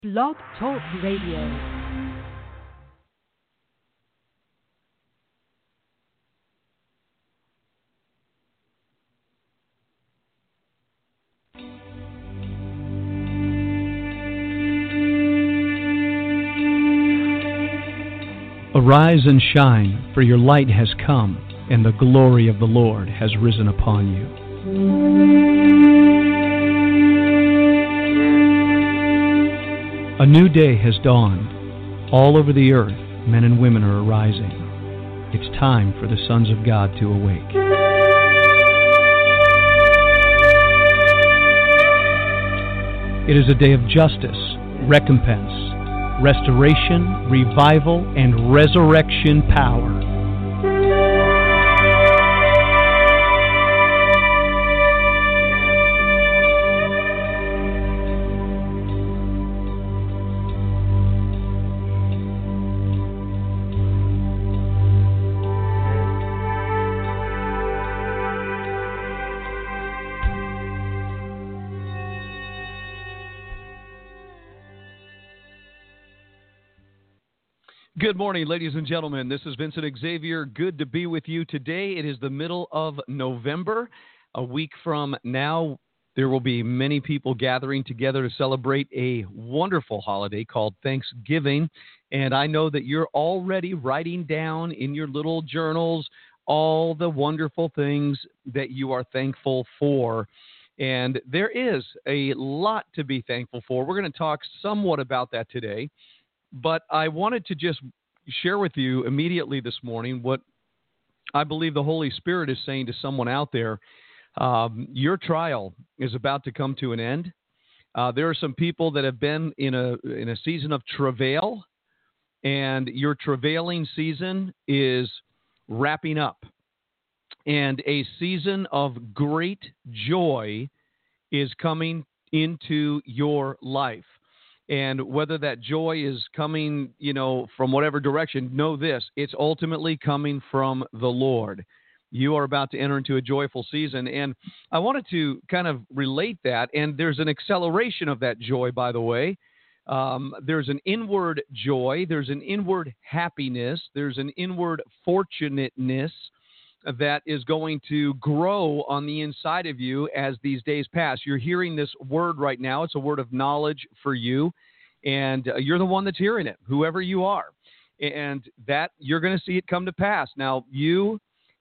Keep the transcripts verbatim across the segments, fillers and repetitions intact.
Blog Talk Radio. Arise and shine, for your light has come, and the glory of the Lord has risen upon you. A new day has dawned. All over the earth, men and women are arising. It's time for the sons of God to awake. It is a day of justice, recompense, restoration, revival, and resurrection power. Good morning, ladies and gentlemen. This is Vincent Xavier. Good to be with you today. It is the middle of November. A week from now, there will be many people gathering together to celebrate a wonderful holiday called Thanksgiving. And I know that you're already writing down in your little journals all the wonderful things that you are thankful for. And there is a lot to be thankful for. We're going to talk somewhat about that today. But I wanted to just share with you immediately this morning what I believe the Holy Spirit is saying to someone out there. Um, your trial is about to come to an end. Uh, there are some people that have been in a in a season of travail, and your travailing season is wrapping up. And a season of great joy is coming into your life. And whether that joy is coming, you know, from whatever direction, know this, it's ultimately coming from the Lord. You are about to enter into a joyful season. And I wanted to kind of relate that. And there's an acceleration of that joy, by the way. Um, there's an inward joy. There's an inward happiness. There's an inward fortunateness that is going to grow on the inside of you as these days pass. You're hearing this word right now. It's a word of knowledge for you, and uh, you're the one that's hearing it, whoever you are. And that you're going to see it come to pass. Now, you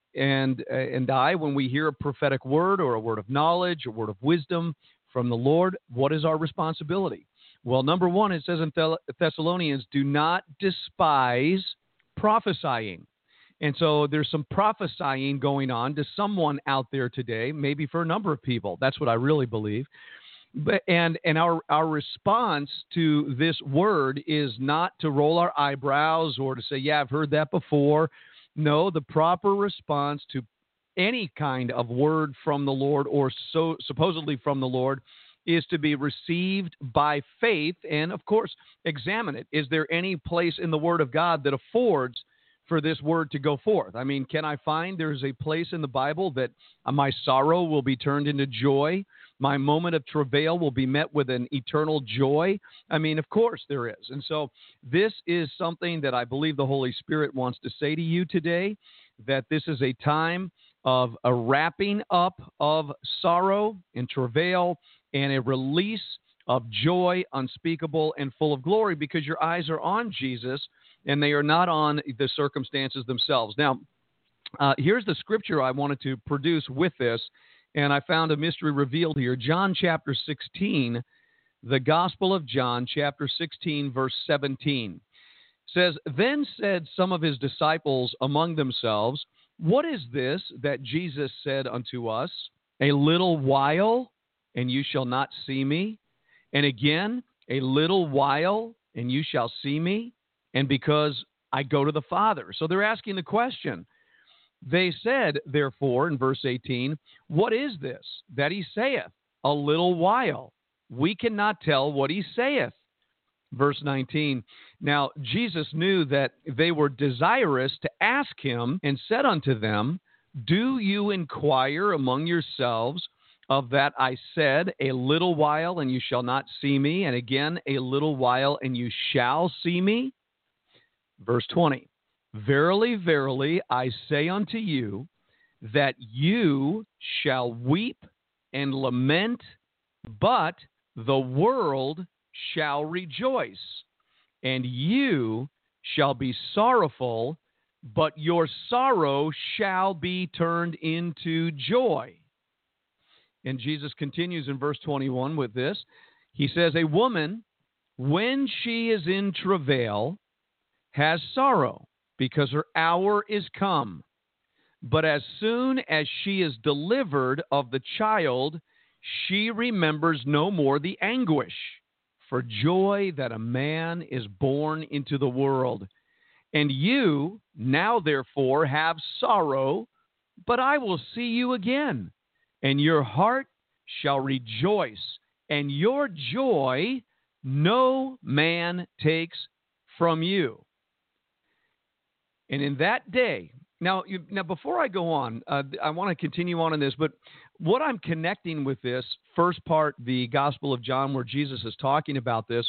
and uh, and I, when we hear a prophetic word or a word of knowledge, a word of wisdom from the Lord, what is our responsibility? Well, number one, it says in Thessalonians, do not despise prophesying. And so there's some prophesying going on to someone out there today, maybe for a number of people. That's what I really believe. But and and our our response to this word is not to roll our eyebrows or to say, yeah, I've heard that before. No, the proper response to any kind of word from the Lord or so supposedly from the Lord is to be received by faith and, of course, examine it. Is there any place in the Word of God that affords for this word to go forth? I mean, can I find there's a place in the Bible that uh, my sorrow will be turned into joy? My moment of travail will be met with an eternal joy? I mean, of course there is. And so this is something that I believe the Holy Spirit wants to say to you today, that this is a time of a wrapping up of sorrow and travail and a release of joy unspeakable and full of glory, because your eyes are on Jesus and they are not on the circumstances themselves. Now, uh, here's the scripture I wanted to produce with this, and I found a mystery revealed here. John chapter sixteen, the Gospel of John chapter sixteen, verse seventeen, says, Then said some of his disciples among themselves, What is this that Jesus said unto us? A little while, and you shall not see me. And again, a little while, and you shall see me. And because I go to the Father. So they're asking the question. They said, therefore, in verse eighteen, What is this that he saith? A little while. We cannot tell what he saith. Verse nineteen, Now Jesus knew that they were desirous to ask him, and said unto them, Do you inquire among yourselves of that I said, a little while and you shall not see me, and again a little while and you shall see me? Verse twenty, verily, verily, I say unto you, that you shall weep and lament, but the world shall rejoice. And you shall be sorrowful, but your sorrow shall be turned into joy. And Jesus continues in verse twenty-one with this. He says, a woman, when she is in travail, has sorrow, because her hour is come. But as soon as she is delivered of the child, she remembers no more the anguish for joy that a man is born into the world. And you now therefore have sorrow, but I will see you again, and your heart shall rejoice, and your joy no man takes from you. And in that day, now, you, now before I go on, uh, I want to continue on in this, but what I'm connecting with this first part, the Gospel of John, where Jesus is talking about this,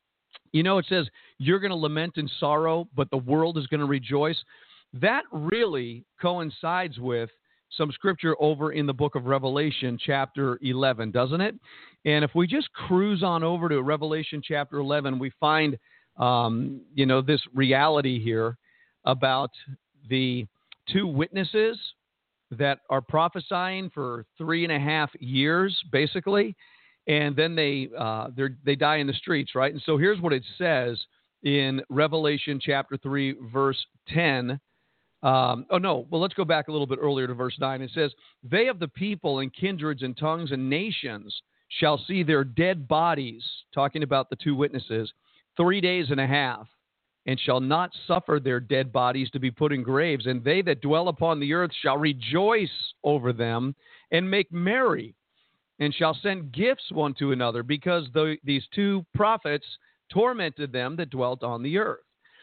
you know, it says, you're going to lament in sorrow, but the world is going to rejoice. That really coincides with some scripture over in the book of Revelation, chapter eleven, doesn't it? And if we just cruise on over to Revelation chapter eleven, we find, um, you know, this reality here about the two witnesses that are prophesying for three and a half years, basically, and then they uh, they die in the streets, right? And so here's what it says in Revelation chapter three, verse ten. Um, oh, no, well, let's go back a little bit earlier to verse nine. It says, they of the people and kindreds and tongues and nations shall see their dead bodies, talking about the two witnesses, three days and a half, and shall not suffer their dead bodies to be put in graves. And they that dwell upon the earth shall rejoice over them and make merry, and shall send gifts one to another, because the, these two prophets tormented them that dwelt on the earth.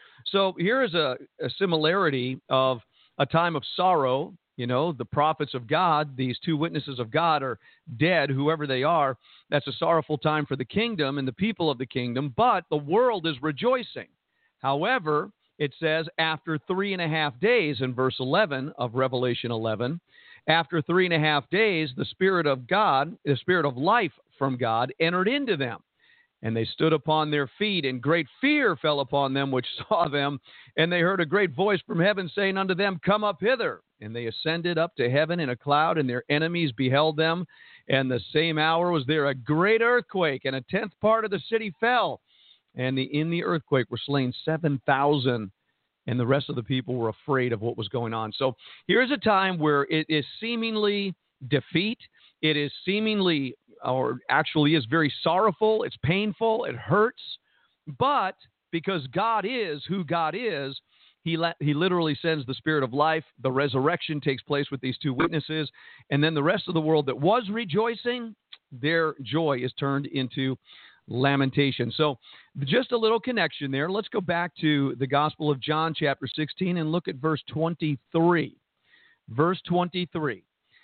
So here is a, a similarity of a time of sorrow. You know, the prophets of God, these two witnesses of God are dead, whoever they are. That's a sorrowful time for the kingdom and the people of the kingdom, but the world is rejoicing. However, it says after three and a half days in verse eleven of Revelation eleven, after three and a half days, the Spirit of God, the Spirit of life from God, entered into them. And they stood upon their feet, and great fear fell upon them which saw them. And they heard a great voice from heaven saying unto them, come up hither. And they ascended up to heaven in a cloud, and their enemies beheld them. And the same hour was there a great earthquake, and a tenth part of the city fell. And the, in the earthquake were slain seven thousand, and the rest of the people were afraid of what was going on. So here's a time where it is seemingly defeat. It is seemingly, or actually is very sorrowful. It's painful. It hurts. But because God is who God is, he, la- he literally sends the Spirit of life. The resurrection takes place with these two witnesses. And then the rest of the world that was rejoicing, their joy is turned into lamentation. So just a little connection there. Let's go back to the Gospel of John, chapter sixteen, and look at verse twenty-three. Verse twenty-three.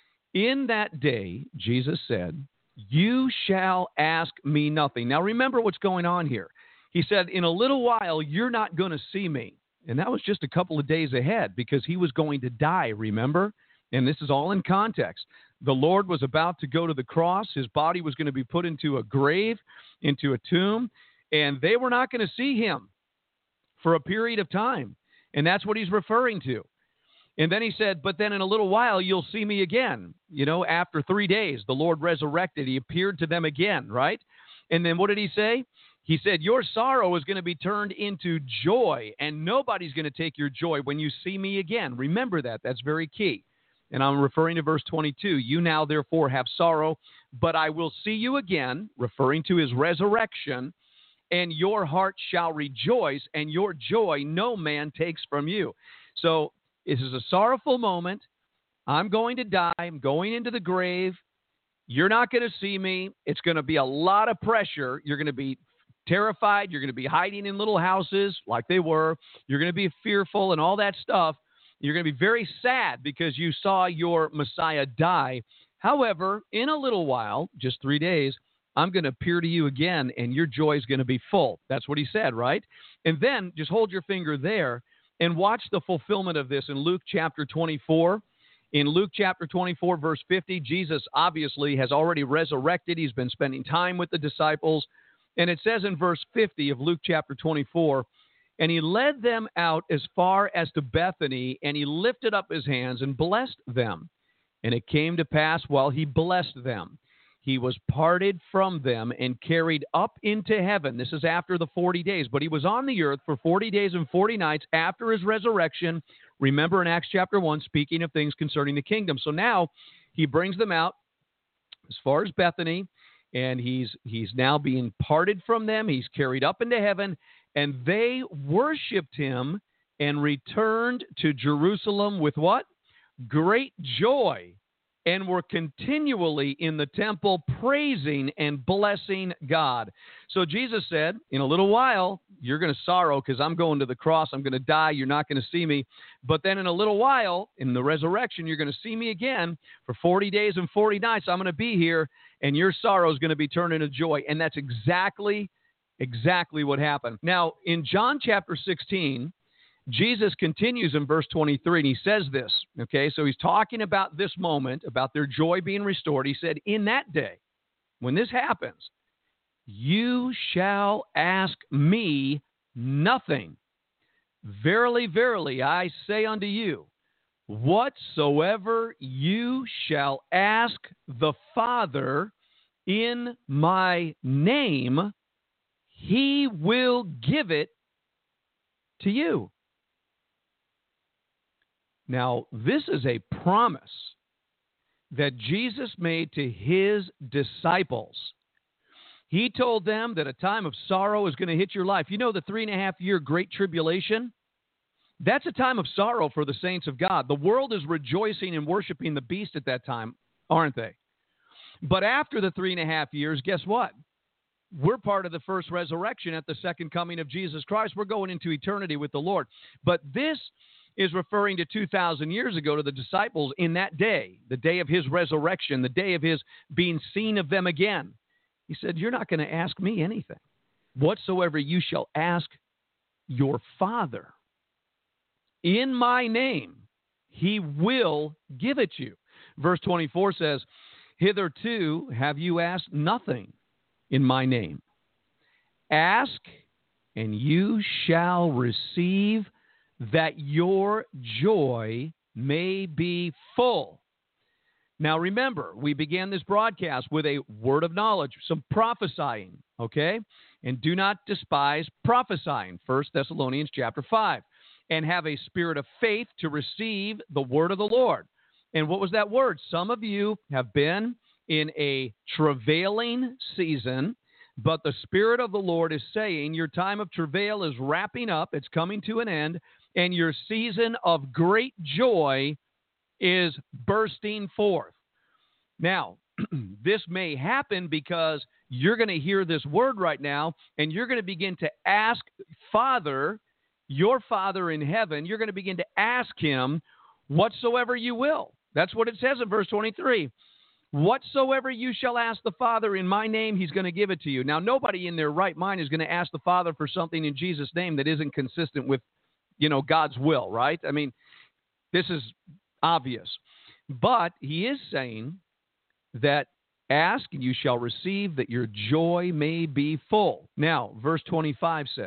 In that day, Jesus said, you shall ask me nothing. Now remember what's going on here. He said, in a little while, you're not going to see me. And that was just a couple of days ahead, because he was going to die, remember? And this is all in context. The Lord was about to go to the cross. His body was going to be put into a grave, into a tomb, and they were not going to see him for a period of time. And that's what he's referring to. And then he said, but then in a little while, you'll see me again. You know, after three days, the Lord resurrected. He appeared to them again, right? And then what did he say? He said, your sorrow is going to be turned into joy, and nobody's going to take your joy when you see me again. Remember that. That's very key. And I'm referring to verse twenty-two. You now, therefore, have sorrow, but I will see you again, referring to his resurrection, and your heart shall rejoice, and your joy no man takes from you. So this is a sorrowful moment. I'm going to die. I'm going into the grave. You're not going to see me. It's going to be a lot of pressure. You're going to be terrified. You're going to be hiding in little houses like they were. You're going to be fearful and all that stuff. You're going to be very sad because you saw your Messiah die. However, in a little while, just three days, I'm going to appear to you again, and your joy is going to be full. That's what he said, right? And then just hold your finger there and watch the fulfillment of this in Luke chapter twenty-four. In Luke chapter twenty-four, verse fifty, Jesus obviously has already resurrected. He's been spending time with the disciples. And it says in verse fifty of Luke chapter twenty-four, and he led them out as far as to Bethany, and he lifted up his hands and blessed them. And it came to pass while he blessed them, he was parted from them and carried up into heaven. This is after the forty days, but he was on the earth for forty days and forty nights after his resurrection. Remember in Acts chapter one, speaking of things concerning the kingdom. So now he brings them out as far as Bethany, and he's he's now being parted from them. He's carried up into heaven, and they worshiped him and returned to Jerusalem with what? Great joy, and were continually in the temple praising and blessing God. So Jesus said, in a little while, you're going to sorrow because I'm going to the cross. I'm going to die. You're not going to see me. But then in a little while, in the resurrection, you're going to see me again for forty days and forty nights. I'm going to be here, and your sorrow is going to be turned into joy. And that's exactly, exactly what happened. Now, in John chapter sixteen, Jesus continues in verse twenty-three, and he says this, okay? So he's talking about this moment, about their joy being restored. He said, in that day, when this happens, you shall ask me nothing. Verily, verily, I say unto you, whatsoever you shall ask the Father in my name, he will give it to you. Now, this is a promise that Jesus made to his disciples. He told them that a time of sorrow is going to hit your life. You know the three and a half year Great Tribulation? That's a time of sorrow for the saints of God. The world is rejoicing and worshiping the beast at that time, aren't they? But after the three and a half years, guess what? We're part of the first resurrection at the second coming of Jesus Christ. We're going into eternity with the Lord. But this is referring to two thousand years ago to the disciples in that day, the day of his resurrection, the day of his being seen of them again. He said, you're not going to ask me anything. Whatsoever you shall ask your Father in my name, he will give it you. Verse twenty-four says, hitherto have you asked nothing in my name. Ask, and you shall receive, that your joy may be full. Now remember, we began this broadcast with a word of knowledge, some prophesying, okay? And do not despise prophesying, First Thessalonians chapter five. And have a spirit of faith to receive the word of the Lord. And what was that word? Some of you have been in a travailing season, but the Spirit of the Lord is saying your time of travail is wrapping up, it's coming to an end, and your season of great joy is bursting forth. Now, this may happen because you're going to hear this word right now, and you're going to begin to ask Father, your Father in heaven, you're going to begin to ask him whatsoever you will. That's what it says in verse twenty-three. Whatsoever you shall ask the Father in my name, he's going to give it to you. Now, nobody in their right mind is going to ask the Father for something in Jesus' name that isn't consistent with, you know, God's will, right? I mean, this is obvious. But he is saying that ask and you shall receive, that your joy may be full. Now, verse twenty-five says,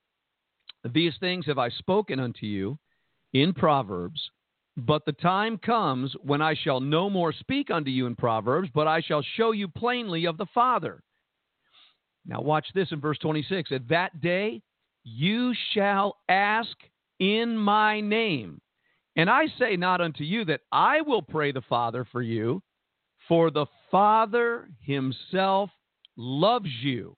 these things have I spoken unto you in Proverbs, but the time comes when I shall no more speak unto you in Proverbs, but I shall show you plainly of the Father. Now watch this in verse twenty-six. At that day you shall ask in my name. And I say not unto you that I will pray the Father for you, for the Father himself loves you,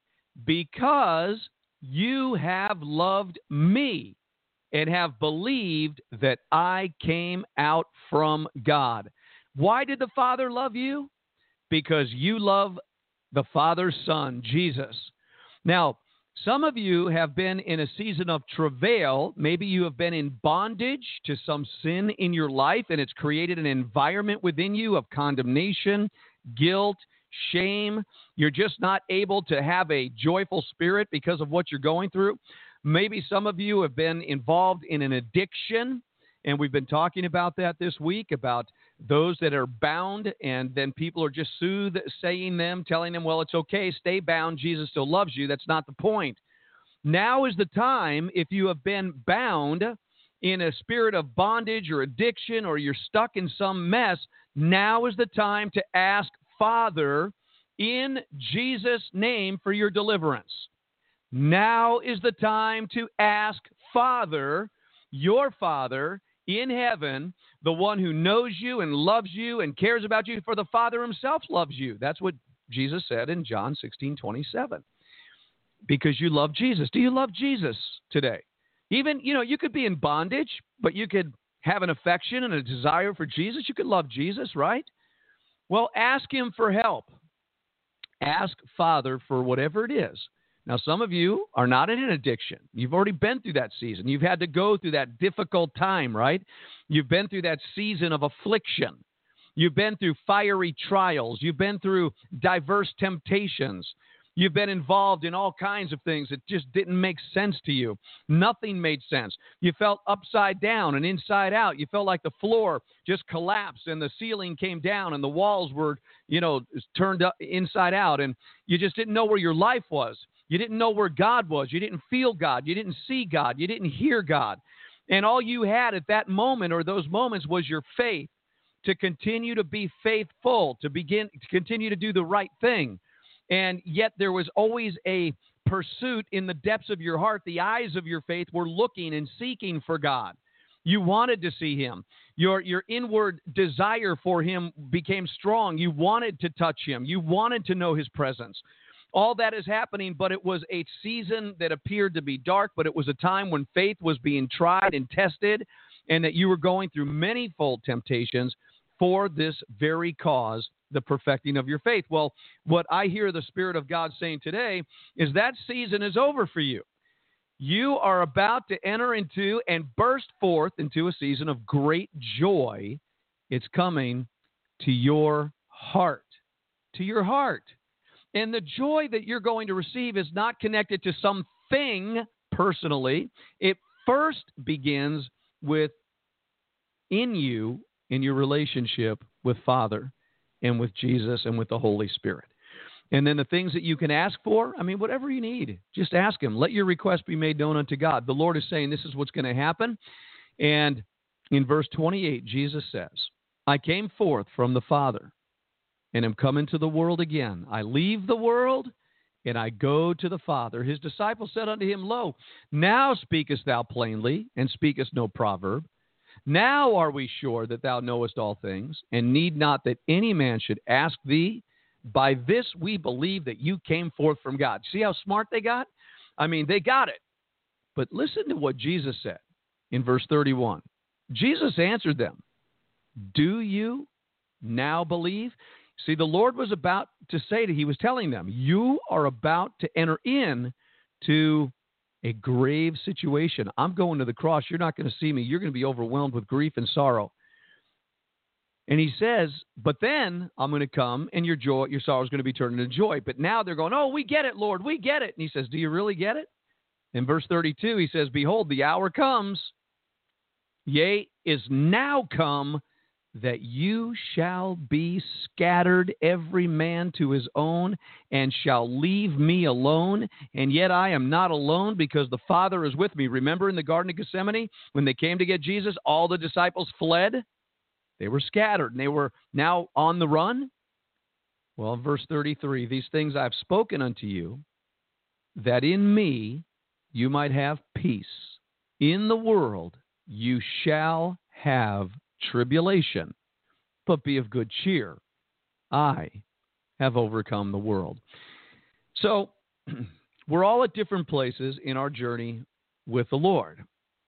because you have loved me and have believed that I came out from God. Why did the Father love you? Because you love the Father's Son, Jesus. Now, Some of you have been in a season of travail. Maybe you have been in bondage to some sin in your life, and it's created an environment within you of condemnation, guilt, shame. You're just not able to have a joyful spirit because of what you're going through. Maybe some of you have been involved in an addiction, and we've been talking about that this week, about those that are bound, and then people are just soothsaying them, telling them, well, it's okay, stay bound, Jesus still loves you. That's not the point. Now is the time, if you have been bound in a spirit of bondage or addiction, or you're stuck in some mess, now is the time to ask Father in Jesus' name for your deliverance. Now is the time to ask Father, your Father in heaven, the one who knows you and loves you and cares about you, for the Father himself loves you. That's what Jesus said in John sixteen twenty-seven. Because you love Jesus. Do you love Jesus today? Even, you know, you could be in bondage, but you could have an affection and a desire for Jesus. You could love Jesus, right? Well, ask him for help. Ask Father for whatever it is. Now, some of you are not in an addiction. You've already been through that season. You've had to go through that difficult time, right? You've been through that season of affliction. You've been through fiery trials. You've been through diverse temptations. You've been involved in all kinds of things that just didn't make sense to you. Nothing made sense. You felt upside down and inside out. You felt like the floor just collapsed and the ceiling came down and the walls were, you know, turned up inside out, and you just didn't know where your life was. You didn't know where God was. You didn't feel God. You didn't see God. You didn't hear God. And all you had at that moment, or those moments, was your faith to continue to be faithful, to begin to continue to do the right thing. And yet there was always a pursuit in the depths of your heart. The eyes of your faith were looking and seeking for God. You wanted to see him. Your, your inward desire for him became strong. You wanted to touch him. You wanted to know his presence. All that is happening, but it was a season that appeared to be dark, but it was a time when faith was being tried and tested, and that you were going through manifold temptations for this very cause, the perfecting of your faith. Well, what I hear the Spirit of God saying today is that season is over for you. You are about to enter into and burst forth into a season of great joy. It's coming to your heart, to your heart. And the joy that you're going to receive is not connected to something personally. It first begins with in you, in your relationship with Father and with Jesus and with the Holy Spirit. And then the things that you can ask for, I mean, whatever you need, just ask him. Let your request be made known unto God. The Lord is saying this is what's going to happen. And in verse twenty-eight, Jesus says, I came forth from the Father, and am come into the world again. I leave the world, and I go to the Father. His disciples said unto him, Lo, now speakest thou plainly, and speakest no proverb. Now are we sure that thou knowest all things, and need not that any man should ask thee. By this we believe that you came forth from God. See how smart they got? I mean, they got it. But listen to what Jesus said in verse thirty-one. Jesus answered them, do you now believe? See, the Lord was about to say that he was telling them, you are about to enter in to a grave situation. I'm going to the cross. You're not going to see me. You're going to be overwhelmed with grief and sorrow. And he says, but then I'm going to come and your joy, your sorrow is going to be turned into joy. But now they're going, oh, we get it, Lord. We get it. And he says, do you really get it? In verse thirty-two, he says, behold, the hour comes, yea, is now come, that you shall be scattered every man to his own, and shall leave me alone. And yet I am not alone, because the Father is with me. Remember in the Garden of Gethsemane, when they came to get Jesus, all the disciples fled. They were scattered, and they were now on the run. Well, verse thirty-three, these things I have spoken unto you, that in me you might have peace. In the world you shall have tribulation, but be of good cheer. I have overcome the world. So we're all at different places in our journey with the Lord.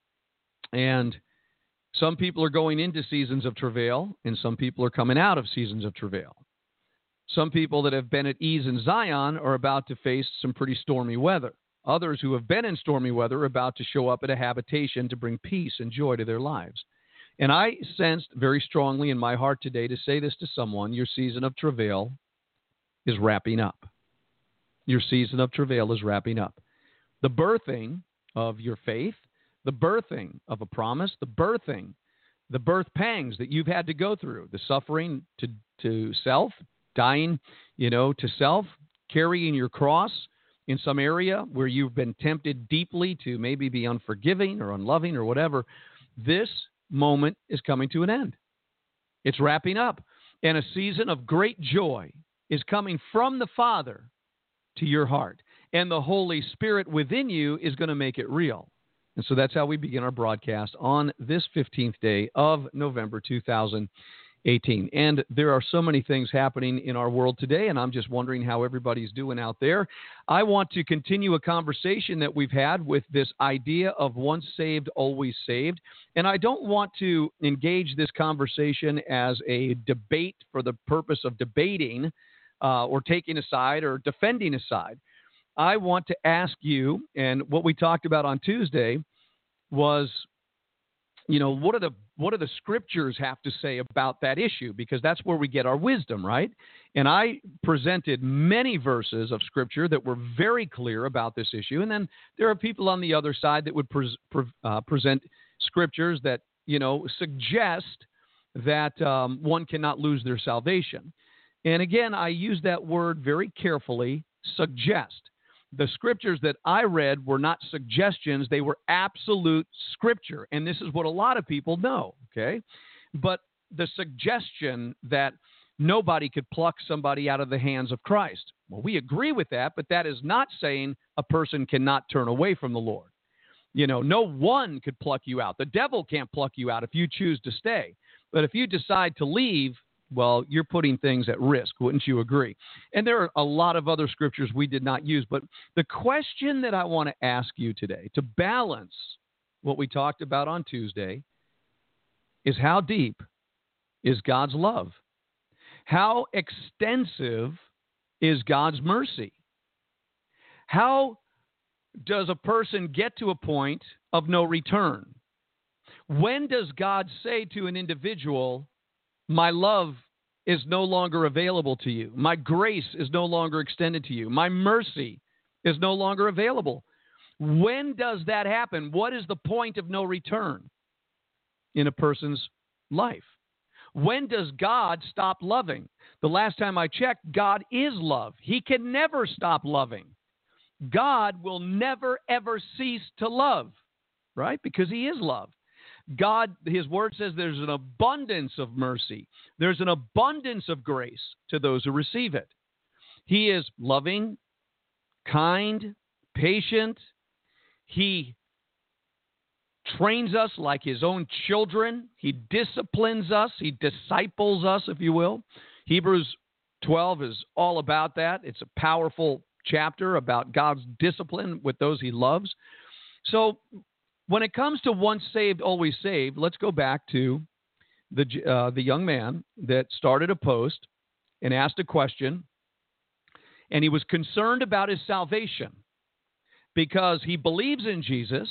And some people are going into seasons of travail, and some people are coming out of seasons of travail. Some people that have been at ease in Zion are about to face some pretty stormy weather. Others who have been in stormy weather are about to show up at a habitation to bring peace and joy to their lives. And I sensed very strongly in my heart today to say this to someone: your season of travail is wrapping up. Your season of travail is wrapping up. The birthing of your faith, the birthing of a promise, the birthing, the birth pangs that you've had to go through, the suffering to, to self, dying, you know, to self, carrying your cross in some area where you've been tempted deeply to maybe be unforgiving or unloving or whatever. This moment is coming to an end. It's wrapping up. And a season of great joy is coming from the Father to your heart. And the Holy Spirit within you is going to make it real. And so that's how we begin our broadcast on this fifteenth day of November two thousand eighteen. And there are so many things happening in our world today, and I'm just wondering how everybody's doing out there. I want to continue a conversation that we've had with this idea of once saved, always saved. And I don't want to engage this conversation as a debate for the purpose of debating uh, or taking a side or defending a side. I want to ask you, and what we talked about on Tuesday was, you know, what are the what do the scriptures have to say about that issue? Because that's where we get our wisdom, right? And I presented many verses of scripture that were very clear about this issue. And then there are people on the other side that would pre- pre- uh, present scriptures that, you know, suggest that um, one cannot lose their salvation. And again, I use that word very carefully, suggest. The scriptures that I read were not suggestions. They were absolute scripture. And this is what a lot of people know, okay? But the suggestion that nobody could pluck somebody out of the hands of Christ. Well, we agree with that, but that is not saying a person cannot turn away from the Lord. You know, no one could pluck you out. The devil can't pluck you out if you choose to stay. But if you decide to leave, well, you're putting things at risk. Wouldn't you agree? And there are a lot of other scriptures we did not use. But the question that I want to ask you today, to balance what we talked about on Tuesday, is how deep is God's love? How extensive is God's mercy? How does a person get to a point of no return? When does God say to an individual, my love is no longer available to you. My grace is no longer extended to you. My mercy is no longer available. When does that happen? What is the point of no return in a person's life? When does God stop loving? The last time I checked, God is love. He can never stop loving. God will never, ever cease to love, right? Because he is love. God, his word says there's an abundance of mercy. There's an abundance of grace to those who receive it. He is loving, kind, patient. He trains us like his own children. He disciplines us. He disciples us, if you will. Hebrews twelve is all about that. It's a powerful chapter about God's discipline with those he loves. So when it comes to once saved, always saved, let's go back to the uh, the young man that started a post and asked a question, and he was concerned about his salvation because he believes in Jesus.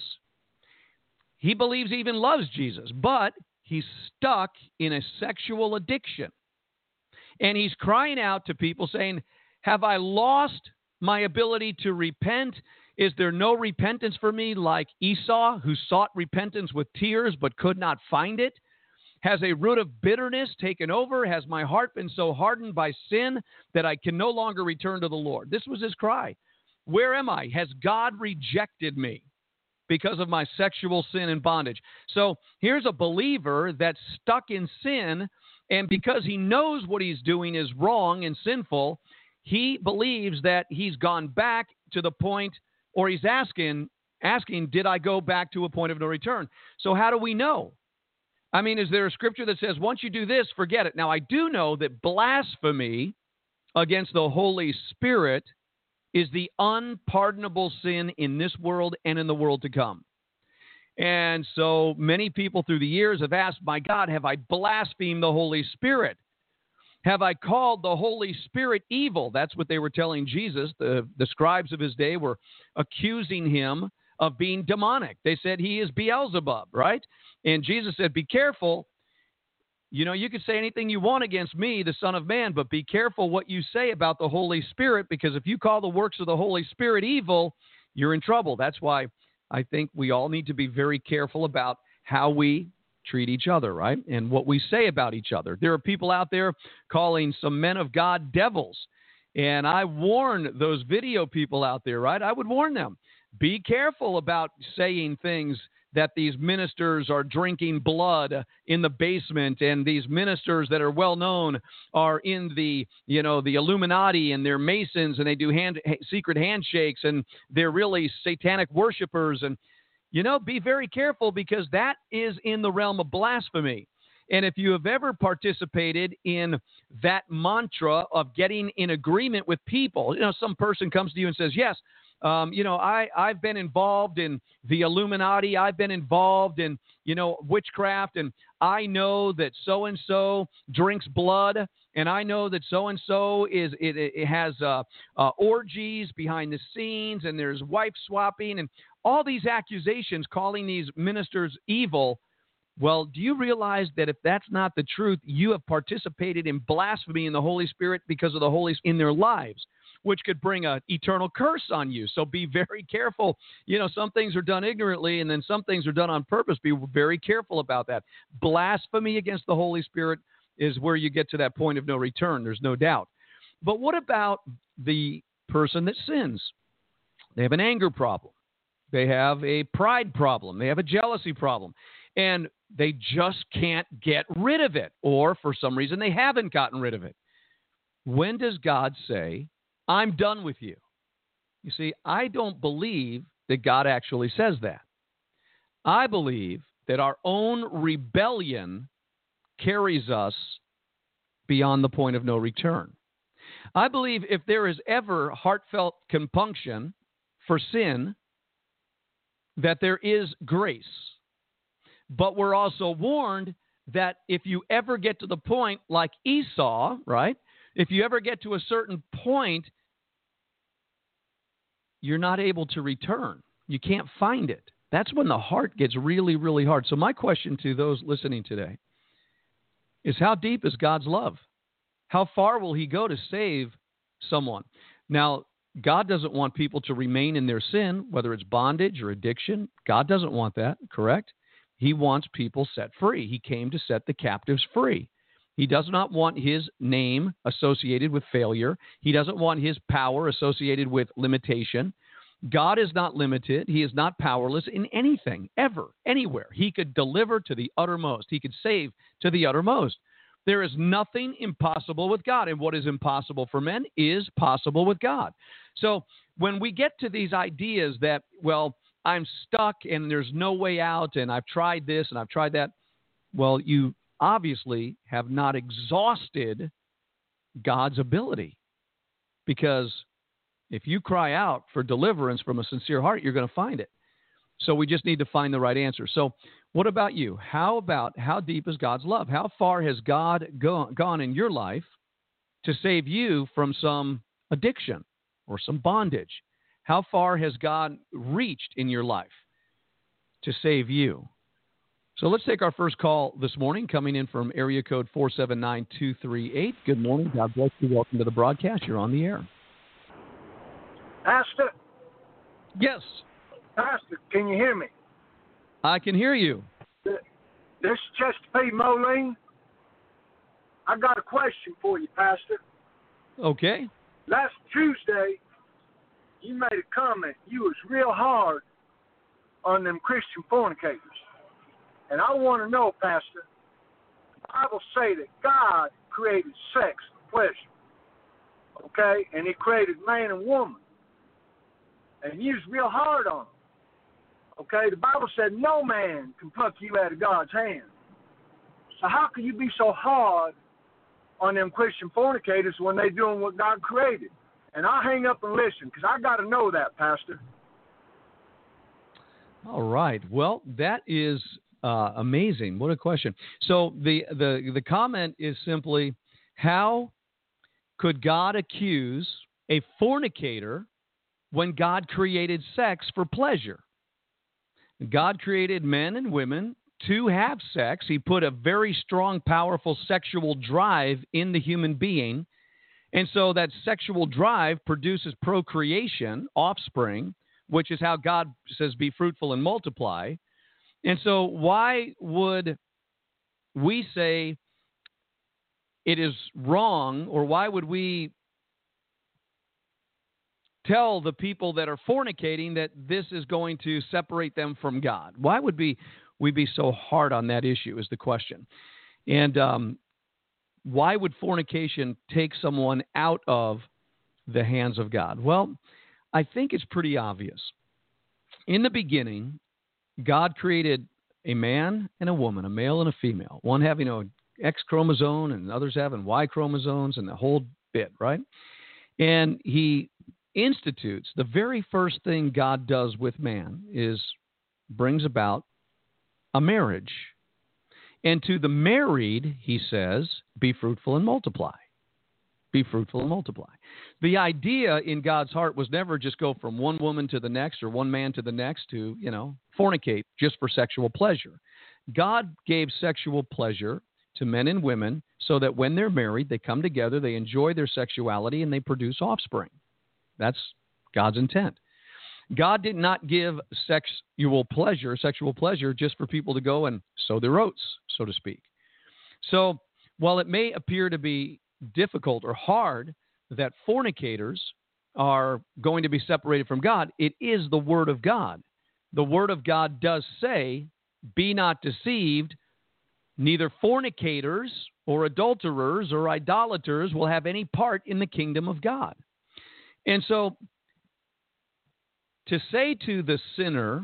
He believes he even loves Jesus, but he's stuck in a sexual addiction. And he's crying out to people saying, have I lost my ability to repent? Is there no repentance for me like Esau, who sought repentance with tears but could not find it? Has a root of bitterness taken over? Has my heart been so hardened by sin that I can no longer return to the Lord? This was his cry. Where am I? Has God rejected me because of my sexual sin and bondage? So here's a believer that's stuck in sin, and because he knows what he's doing is wrong and sinful, he believes that he's gone back to the point, or he's asking, asking, did I go back to a point of no return? So how do we know? I mean, is there a scripture that says, once you do this, forget it? Now, I do know that blasphemy against the Holy Spirit is the unpardonable sin in this world and in the world to come. And so many people through the years have asked, my God, have I blasphemed the Holy Spirit? Have I called the Holy Spirit evil? That's what they were telling Jesus. The, the scribes of his day were accusing him of being demonic. They said he is Beelzebub, right? And Jesus said, be careful. You know, you can say anything you want against me, the Son of Man, but be careful what you say about the Holy Spirit, because if you call the works of the Holy Spirit evil, you're in trouble. That's why I think we all need to be very careful about how we treat each other, right? And what we say about each other. There are people out there calling some men of God devils. And I warn those video people out there, right? I would warn them. Be careful about saying things that these ministers are drinking blood in the basement, and these ministers that are well known are in the, you know, the Illuminati, and they're Masons, and they do hand, secret handshakes, and they're really satanic worshipers. And, you know, be very careful, because that is in the realm of blasphemy. And if you have ever participated in that mantra of getting in agreement with people, you know, some person comes to you and says, yes, Um, you know, I, I've been involved in the Illuminati. I've been involved in, you know, witchcraft. And I know that so-and-so drinks blood. And I know that so-and-so is it, it has uh, uh, orgies behind the scenes. And there's wife swapping and all these accusations calling these ministers evil. Well, do you realize that if that's not the truth, you have participated in blasphemy in the Holy Spirit because of the Holy in their lives, which could bring an eternal curse on you. So be very careful. You know, some things are done ignorantly, and then some things are done on purpose. Be very careful about that. Blasphemy against the Holy Spirit is where you get to that point of no return. There's no doubt. But what about the person that sins? They have an anger problem. They have a pride problem. They have a jealousy problem. And they just can't get rid of it. Or for some reason, they haven't gotten rid of it. When does God say, I'm done with you? You see, I don't believe that God actually says that. I believe that our own rebellion carries us beyond the point of no return. I believe if there is ever heartfelt compunction for sin, that there is grace. But we're also warned that if you ever get to the point like Esau, right? If you ever get to a certain point, you're not able to return. You can't find it. That's when the heart gets really, really hard. So my question to those listening today is, how deep is God's love? How far will he go to save someone? Now, God doesn't want people to remain in their sin, whether it's bondage or addiction. God doesn't want that, correct? He wants people set free. He came to set the captives free. He does not want his name associated with failure. He doesn't want his power associated with limitation. God is not limited. He is not powerless in anything, ever, anywhere. He could deliver to the uttermost. He could save to the uttermost. There is nothing impossible with God, and what is impossible for men is possible with God. So when we get to these ideas that, well, I'm stuck and there's no way out, and I've tried this and I've tried that, well, you obviously have not exhausted God's ability, because if you cry out for deliverance from a sincere heart, you're going to find it. So we just need to find the right answer. So what about you? How about how deep is God's love? How far has God go, gone in your life to save you from some addiction or some bondage? How far has God reached in your life to save you? So let's take our first call this morning, coming in from area code four seven nine two three eight. Good morning. God bless you. Welcome to the broadcast. You're on the air. Pastor? Yes. Pastor, can you hear me? I can hear you. This is Chester P. Moline. I got a question for you, Pastor. Okay. Last Tuesday, you made a comment. You was real hard on them Christian fornicators. And I want to know, Pastor, the Bible say that God created sex for pleasure, okay? And he created man and woman. And you was real hard on them, okay? The Bible said no man can pluck you out of God's hand. So how can you be so hard on them Christian fornicators when they doing what God created? And I'll hang up and listen, because I got to know that, Pastor. All right. Well, that is uh, amazing. What a question. So the, the, the comment is simply How could God accuse a fornicator when God created sex for pleasure? God created men and women to have sex. He put a very strong, powerful sexual drive in the human being. And so that sexual drive produces procreation, offspring, which is how God says, be fruitful and multiply. And so why would we say it is wrong, or why would we tell the people that are fornicating that this is going to separate them from God? Why would we, we be so hard on that issue is the question. And um, why would fornication take someone out of the hands of God? Well, I think it's pretty obvious. In the beginning, God created a man and a woman, a male and a female, one having an X chromosome and others having Y chromosomes and the whole bit, right? And he institutes, the very first thing God does with man is brings about a marriage. And to the married, he says, be fruitful and multiply. Be fruitful and multiply. The idea in God's heart was never just go from one woman to the next or one man to the next to, you know, fornicate just for sexual pleasure. God gave sexual pleasure to men and women so that when they're married, they come together, they enjoy their sexuality, and they produce offspring. That's God's intent. God did not give sexual pleasure, sexual pleasure just for people to go and sow their oats, so to speak. So while it may appear to be difficult or hard that fornicators are going to be separated from God, it is the Word of God. The Word of God does say, be not deceived, neither fornicators or adulterers or idolaters will have any part in the kingdom of God. And so to say to the sinner,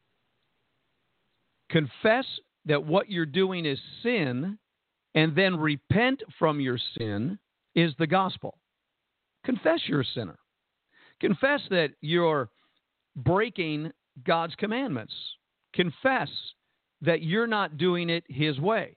confess that what you're doing is sin, and then repent from your sin is the gospel. Confess you're a sinner. Confess that you're breaking God's commandments. Confess that you're not doing it His way.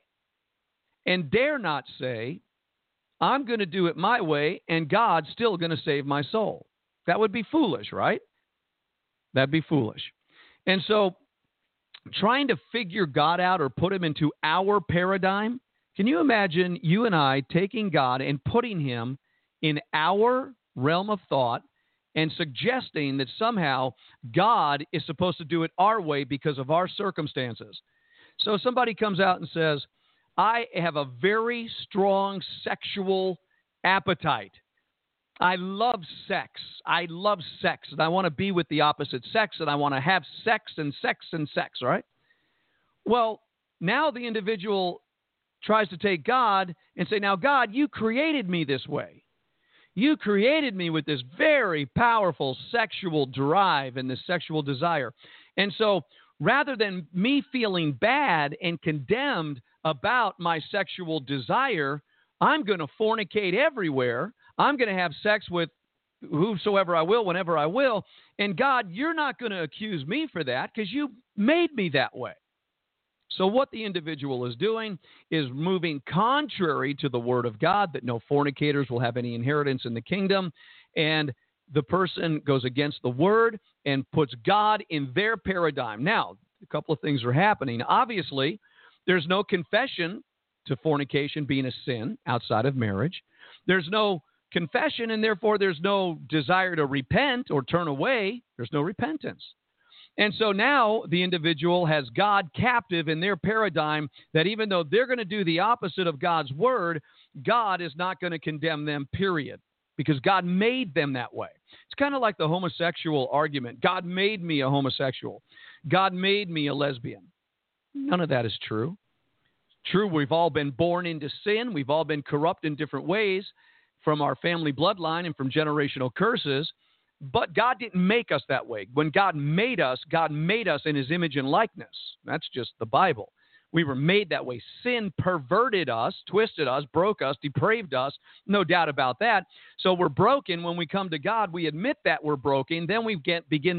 And dare not say, I'm going to do it my way, and God's still going to save my soul. That would be foolish, right? That'd be foolish. And so trying to figure God out or put Him into our paradigm, can you imagine you and I taking God and putting Him in our realm of thought and suggesting that somehow God is supposed to do it our way because of our circumstances? So somebody comes out and says, I have a very strong sexual appetite. I love sex. I love sex, and I want to be with the opposite sex, and I want to have sex and sex and sex, right? Well, now the individual tries to take God and say, now, God, you created me this way. You created me with this very powerful sexual drive and this sexual desire. And so rather than me feeling bad and condemned about my sexual desire, I'm going to fornicate everywhere. I'm going to have sex with whosoever I will, whenever I will. And God, you're not going to accuse me for that because you made me that way. So what the individual is doing is moving contrary to the Word of God, that no fornicators will have any inheritance in the kingdom. And the person goes against the Word and puts God in their paradigm. Now, a couple of things are happening. Obviously, there's no confession to fornication being a sin outside of marriage. There's no confession, and therefore there's no desire to repent or turn away. There's no repentance. And so now the individual has God captive in their paradigm that even though they're going to do the opposite of God's word, God is not going to condemn them, period, because God made them that way. It's kind of like the homosexual argument. God made me a homosexual. God made me a lesbian. None of that is true. True, we've all been born into sin. We've all been corrupt in different ways from our family bloodline and from generational curses. But God didn't make us that way. When God made us, God made us in His image and likeness. That's just the Bible. We were made that way. Sin perverted us, twisted us, broke us, depraved us. No doubt about that. So we're broken. When we come to God, we admit that we're broken. Then we get, begin the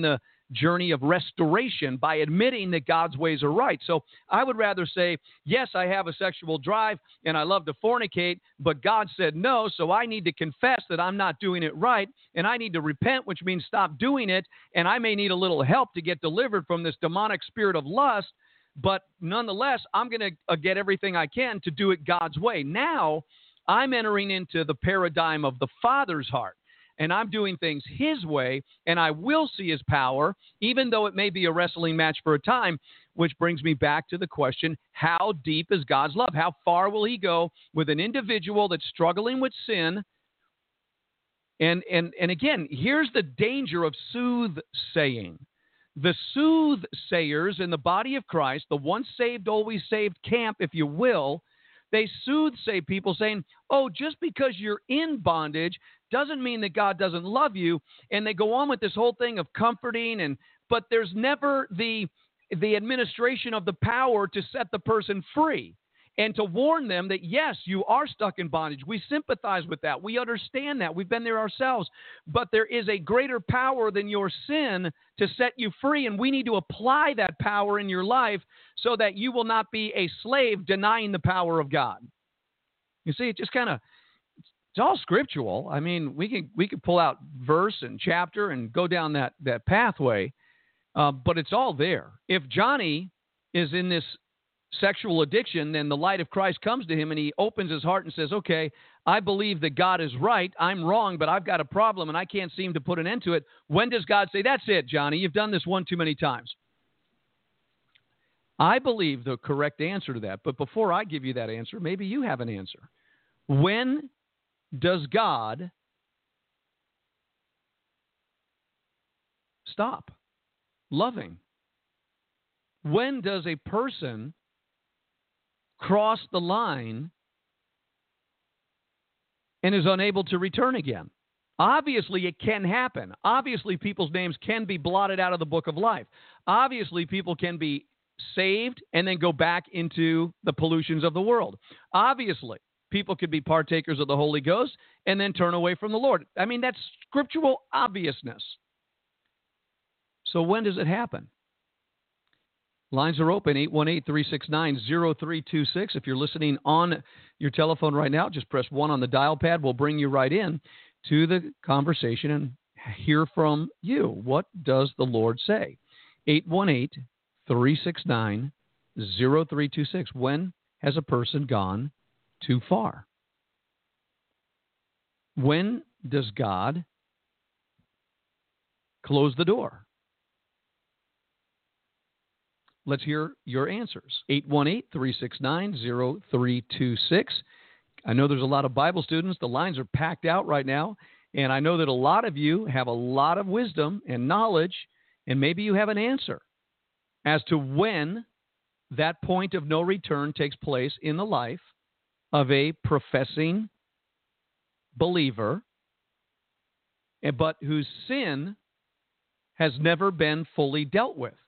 journey of restoration by admitting that God's ways are right. So I would rather say, yes, I have a sexual drive and I love to fornicate, but God said no, so I need to confess that I'm not doing it right, and I need to repent, which means stop doing it, and I may need a little help to get delivered from this demonic spirit of lust, but nonetheless, I'm going to uh, get everything I can to do it God's way. Now, I'm entering into the paradigm of the Father's heart, and I'm doing things His way, and I will see His power, even though it may be a wrestling match for a time, which brings me back to the question, how deep is God's love? How far will He go with an individual that's struggling with sin? And, and, and again, here's the danger of soothsaying. The soothsayers in the body of Christ, the once saved, always saved camp, if you will, they soothsay people saying, oh, just because you're in bondage doesn't mean that God doesn't love you. And they go on with this whole thing of comforting, and but there's never the the administration of the power to set the person free and to warn them that, yes, you are stuck in bondage. We sympathize with that. We understand that. We've been there ourselves. But there is a greater power than your sin to set you free, and we need to apply that power in your life so that you will not be a slave denying the power of God. You see, it just kind of, it's all scriptural. I mean, we can we can pull out verse and chapter and go down that, that pathway, uh, but it's all there. If Johnny is in this sexual addiction, then the light of Christ comes to him and he opens his heart and says, okay, I believe that God is right. I'm wrong, but I've got a problem and I can't seem to put an end to it. When does God say, that's it, Johnny, you've done this one too many times? I believe the correct answer to that. But before I give you that answer, maybe you have an answer. When does God stop loving? When does a person cross the line and is unable to return again? Obviously, it can happen. Obviously, people's names can be blotted out of the book of life. Obviously, people can be saved and then go back into the pollutions of the world. Obviously, people could be partakers of the Holy Ghost and then turn away from the Lord. I mean, that's scriptural obviousness. So when does it happen? Lines are open, eight one eight, three six nine, zero three two six. If you're listening on your telephone right now, just press one on the dial pad. We'll bring you right in to the conversation and hear from you. What does the Lord say? eight one eight, three six nine, zero three two six. When has a person gone too far? When does God close the door? Let's hear your answers. eight one eight, three six nine, zero three two six. I know there's a lot of Bible students. The lines are packed out right now. And I know that a lot of you have a lot of wisdom and knowledge, and maybe you have an answer as to when that point of no return takes place in the life of a professing believer, but whose sin has never been fully dealt with.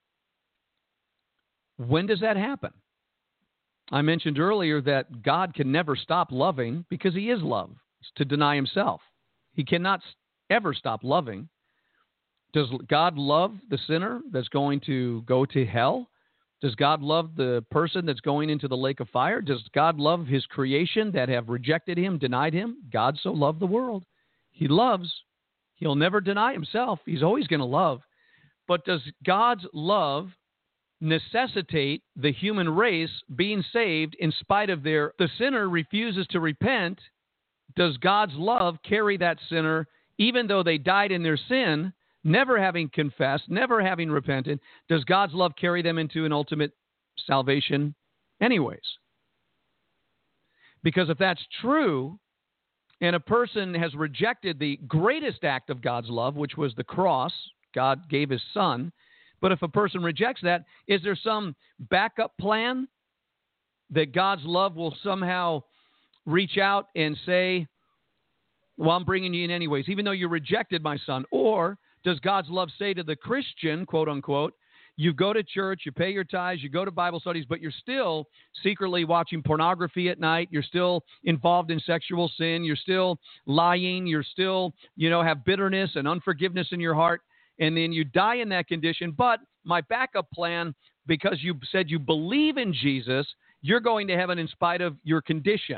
When does that happen? I mentioned earlier that God can never stop loving because He is love. It's to deny Himself. He cannot ever stop loving. Does God love the sinner that's going to go to hell? Does God love the person that's going into the lake of fire? Does God love His creation that have rejected Him, denied Him? God so loved the world. He loves. He'll never deny Himself. He's always going to love. But does God's love necessitate the human race being saved in spite of their, the sinner refuses to repent? Does God's love carry that sinner, even though they died in their sin, never having confessed, never having repented? Does God's love carry them into an ultimate salvation anyways? Because if that's true, and a person has rejected the greatest act of God's love, which was the cross, God gave His Son, but if a person rejects that, is there some backup plan that God's love will somehow reach out and say, well, I'm bringing you in anyways, even though you rejected my Son? Or does God's love say to the Christian, quote unquote, you go to church, you pay your tithes, you go to Bible studies, but you're still secretly watching pornography at night, you're still involved in sexual sin, you're still lying, you're still, you know, have bitterness and unforgiveness in your heart, and then you die in that condition. But my backup plan, because you said you believe in Jesus, you're going to heaven in spite of your condition.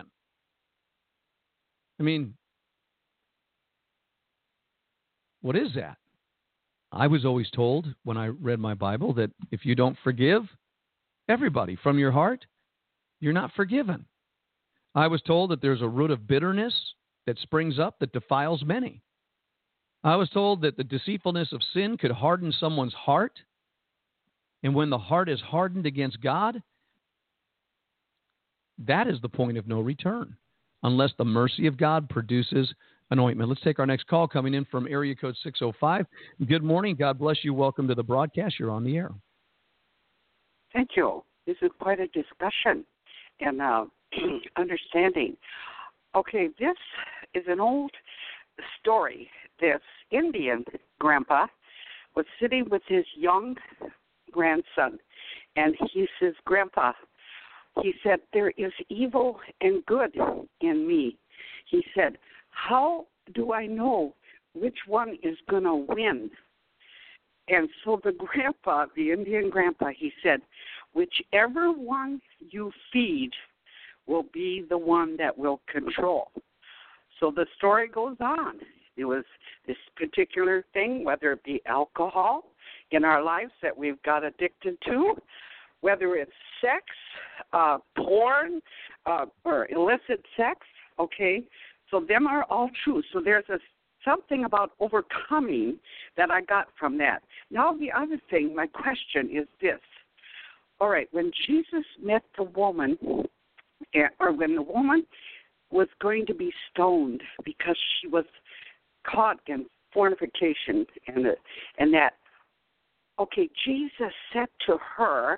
I mean, what is that? I was always told when I read my Bible that if you don't forgive everybody from your heart, you're not forgiven. I was told that there's a root of bitterness that springs up that defiles many. I was told that the deceitfulness of sin could harden someone's heart. And when the heart is hardened against God, that is the point of no return, unless the mercy of God produces an ointment. Let's take our next call coming in from area code six oh five. Good morning. God bless you. Welcome to the broadcast. You're on the air. Thank you. This is quite a discussion and uh, understanding. Okay, this is an old story. This Indian grandpa was sitting with his young grandson, and he says, Grandpa, he said, there is evil and good in me. He said, how do I know which one is going to win? And so the grandpa, the Indian grandpa, he said, whichever one you feed will be the one that will control. So the story goes on. It was this particular thing, whether it be alcohol in our lives that we've got addicted to, whether it's sex, uh, porn, uh, or illicit sex, okay? So them are all true. So there's a something about overcoming that I got from that. Now the other thing, my question is this. All right, when Jesus met the woman, or when the woman was going to be stoned because she was caught in fornication and, and that, okay, Jesus said to her,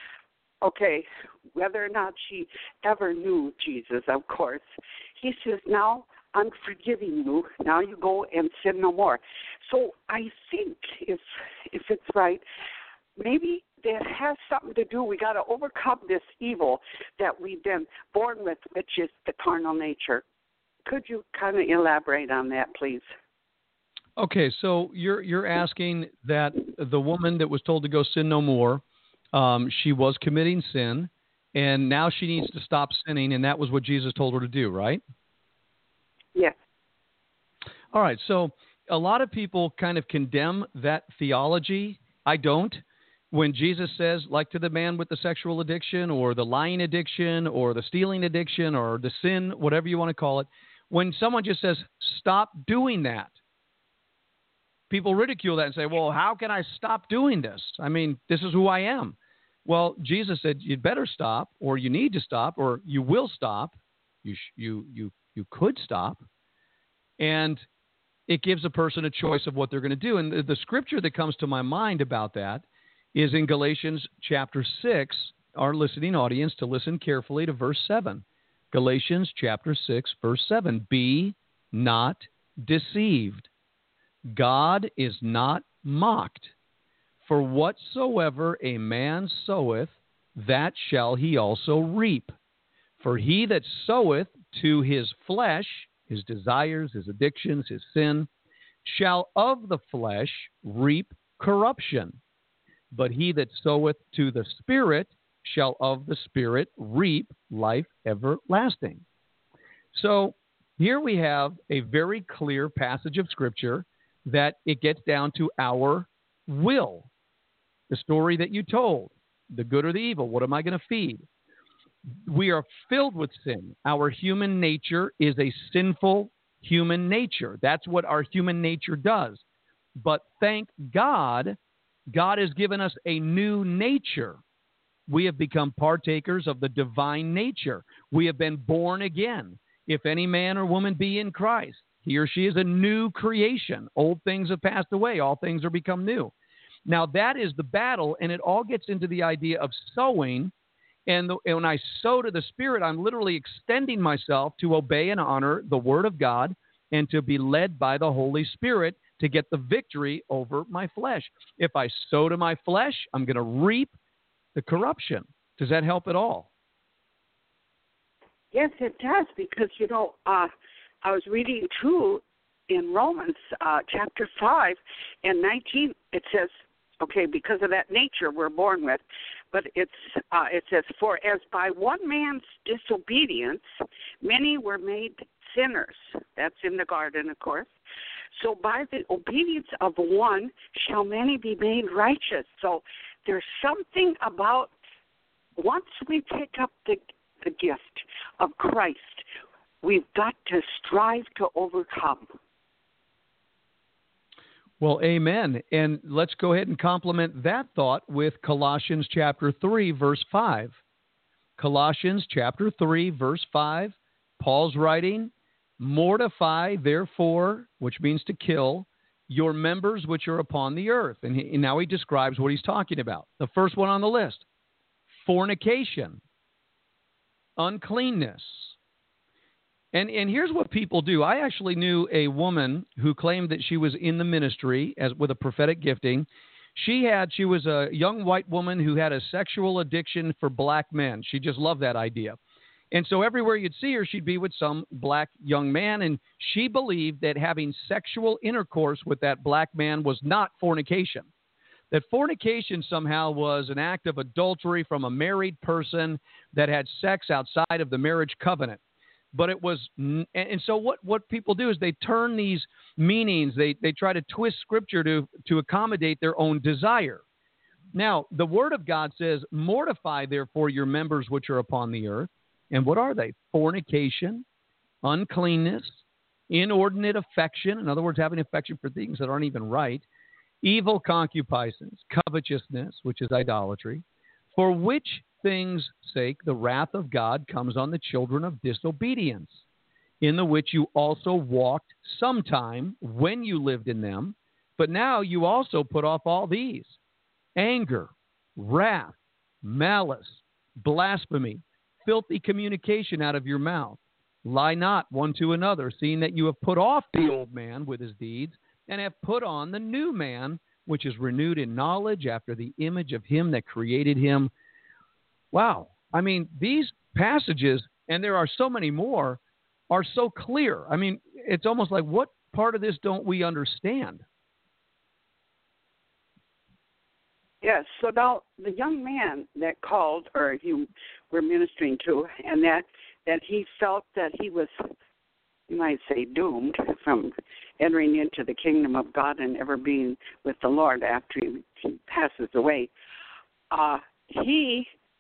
okay, whether or not she ever knew Jesus, of course, he says, now I'm forgiving you. Now you go and sin no more. So I think if if it's right, maybe that has something to do. We got to overcome this evil that we've been born with, which is the carnal nature. Could you kind of elaborate on that, please? Okay, so you're you're asking that the woman that was told to go sin no more, um, she was committing sin, and now she needs to stop sinning, and that was what Jesus told her to do, right? Yes. All right, so a lot of people kind of condemn that theology. I don't. When Jesus says, like to the man with the sexual addiction or the lying addiction or the stealing addiction or the sin, whatever you want to call it, when someone just says, stop doing that, people ridicule that and say, well, how can I stop doing this? I mean, this is who I am. Well, Jesus said, you'd better stop, or you need to stop, or you will stop. You sh- you you you could stop. And it gives a person a choice of what they're going to do. And the, the scripture that comes to my mind about that is in Galatians chapter six, our listening audience to listen carefully to verse seven. Galatians chapter six, verse seven. Be not deceived. God is not mocked. For whatsoever a man soweth, that shall he also reap. For he that soweth to his flesh, his desires, his addictions, his sin, shall of the flesh reap corruption. But he that soweth to the Spirit shall of the Spirit reap life everlasting. So here we have a very clear passage of Scripture that it gets down to our will. The story that you told, the good or the evil, what am I going to feed? We are filled with sin. Our human nature is a sinful human nature. That's what our human nature does. But thank God, God has given us a new nature. We have become partakers of the divine nature. We have been born again. If any man or woman be in Christ, he or she is a new creation. Old things have passed away. All things are become new. Now, that is the battle, and it all gets into the idea of sowing. And, the, and when I sow to the Spirit, I'm literally extending myself to obey and honor the Word of God and to be led by the Holy Spirit to get the victory over my flesh. If I sow to my flesh, I'm going to reap the corruption. Does that help at all? Yes, it does, because, you know, uh, I was reading, too, in Romans uh, chapter five and nineteen, it says, okay, because of that nature we're born with, but it's uh, it says, for as by one man's disobedience many were made sinners. That's in the garden, of course. So by the obedience of one shall many be made righteous. So there's something about once we take up the, the gift of Christ, we've got to strive to overcome. Well, amen. And let's go ahead and complement that thought with Colossians chapter three, verse five. Colossians chapter three, verse five, Paul's writing, mortify, therefore, which means to kill, your members which are upon the earth. And, he, and now he describes what he's talking about. The first one on the list, fornication, uncleanness. And and here's what people do. I actually knew a woman who claimed that she was in the ministry as with a prophetic gifting. She had she was a young white woman who had a sexual addiction for black men. She just loved that idea. And so everywhere you'd see her, she'd be with some black young man, and she believed that having sexual intercourse with that black man was not fornication. That fornication somehow was an act of adultery from a married person that had sex outside of the marriage covenant. But it was, and so what, what people do is they turn these meanings, they, they try to twist Scripture to, to accommodate their own desire. Now, the Word of God says, mortify therefore your members which are upon the earth. And what are they? Fornication, uncleanness, inordinate affection, in other words, having affection for things that aren't even right, evil concupiscence, covetousness, which is idolatry, for which things' sake the wrath of God comes on the children of disobedience, in the which you also walked sometime when you lived in them, but now you also put off all these: anger, wrath, malice, blasphemy, filthy communication out of your mouth. Lie not one to another, seeing that you have put off the old man with his deeds, and have put on the new man, which is renewed in knowledge after the image of him that created him. Wow. I mean, these passages, and there are so many more, are so clear. I mean, it's almost like, what part of this don't we understand? Yes. So now the young man that called, or you were ministering to, and that, that he felt that he was, you might say, doomed from entering into the kingdom of God and ever being with the Lord after he, he passes away, uh, he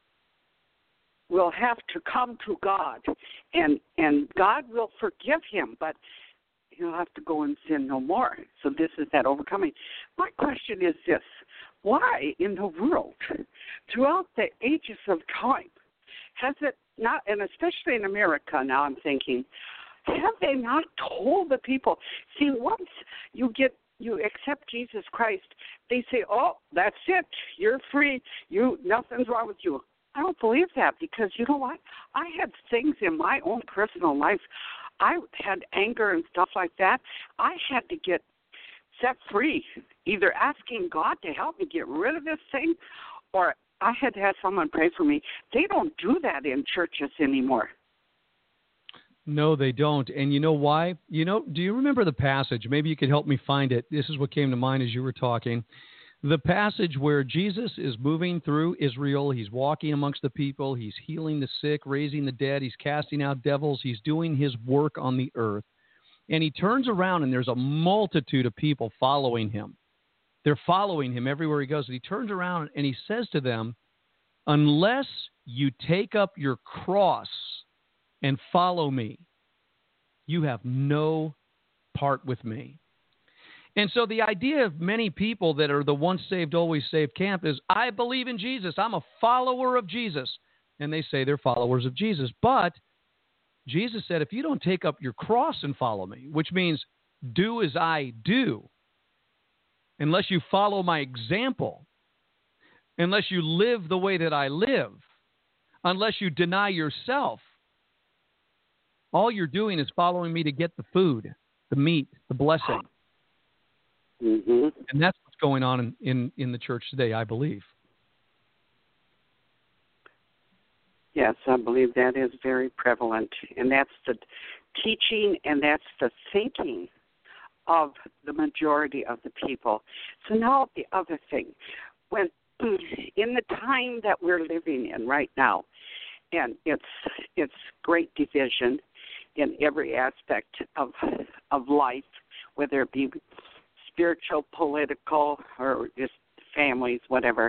will have to come to God, and and God will forgive him, but he'll have to go and sin no more. So this is that overcoming. My question is this: why in the world, throughout the ages of time, has it not, and especially in America now I'm thinking, have they not told the people? See, once you get you accept Jesus Christ, they say, oh, that's it, you're free, you nothing's wrong with you. I don't believe that, because you know what? I had things in my own personal life. I had anger and stuff like that. I had to get set free, either asking God to help me get rid of this thing, or I had to have someone pray for me. They don't do that in churches anymore. No, they don't. And you know why? You know, do you remember the passage? Maybe you could help me find it. This is what came to mind as you were talking. The passage where Jesus is moving through Israel. He's walking amongst the people. He's healing the sick, raising the dead. He's casting out devils. He's doing his work on the earth. And he turns around, and there's a multitude of people following him. They're following him everywhere he goes. And he turns around, and he says to them, unless you take up your cross and follow me, you have no part with me. And so the idea of many people that are the once saved, always saved camp is, I believe in Jesus. I'm a follower of Jesus. And they say they're followers of Jesus. But Jesus said, if you don't take up your cross and follow me, which means do as I do, unless you follow my example, unless you live the way that I live, unless you deny yourself, all you're doing is following me to get the food, the meat, the blessing. Mm-hmm. And that's what's going on in, in, in the church today, I believe. Yes, I believe that is very prevalent. And that's the teaching and that's the thinking of the majority of the people. So now the other thing, when in the time that we're living in right now, and it's it's great division in every aspect of of life, whether it be spiritual, political, or just families, whatever.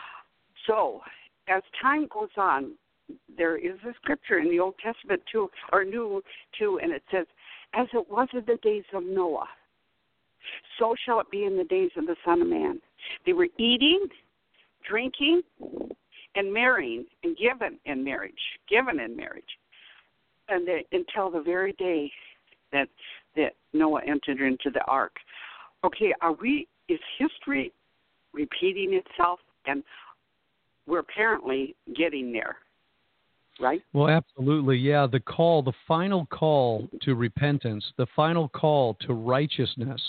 So as time goes on, there is a scripture in the Old Testament too, or New too, and it says, "As it was in the days of Noah, so shall it be in the days of the Son of Man." They were eating, drinking, and marrying, and given in marriage, given in marriage, and they, until the very day that that Noah entered into the ark. Okay, are we? Is history repeating itself? And we're apparently getting there, right? Well, absolutely, yeah. The call, the final call to repentance, the final call to righteousness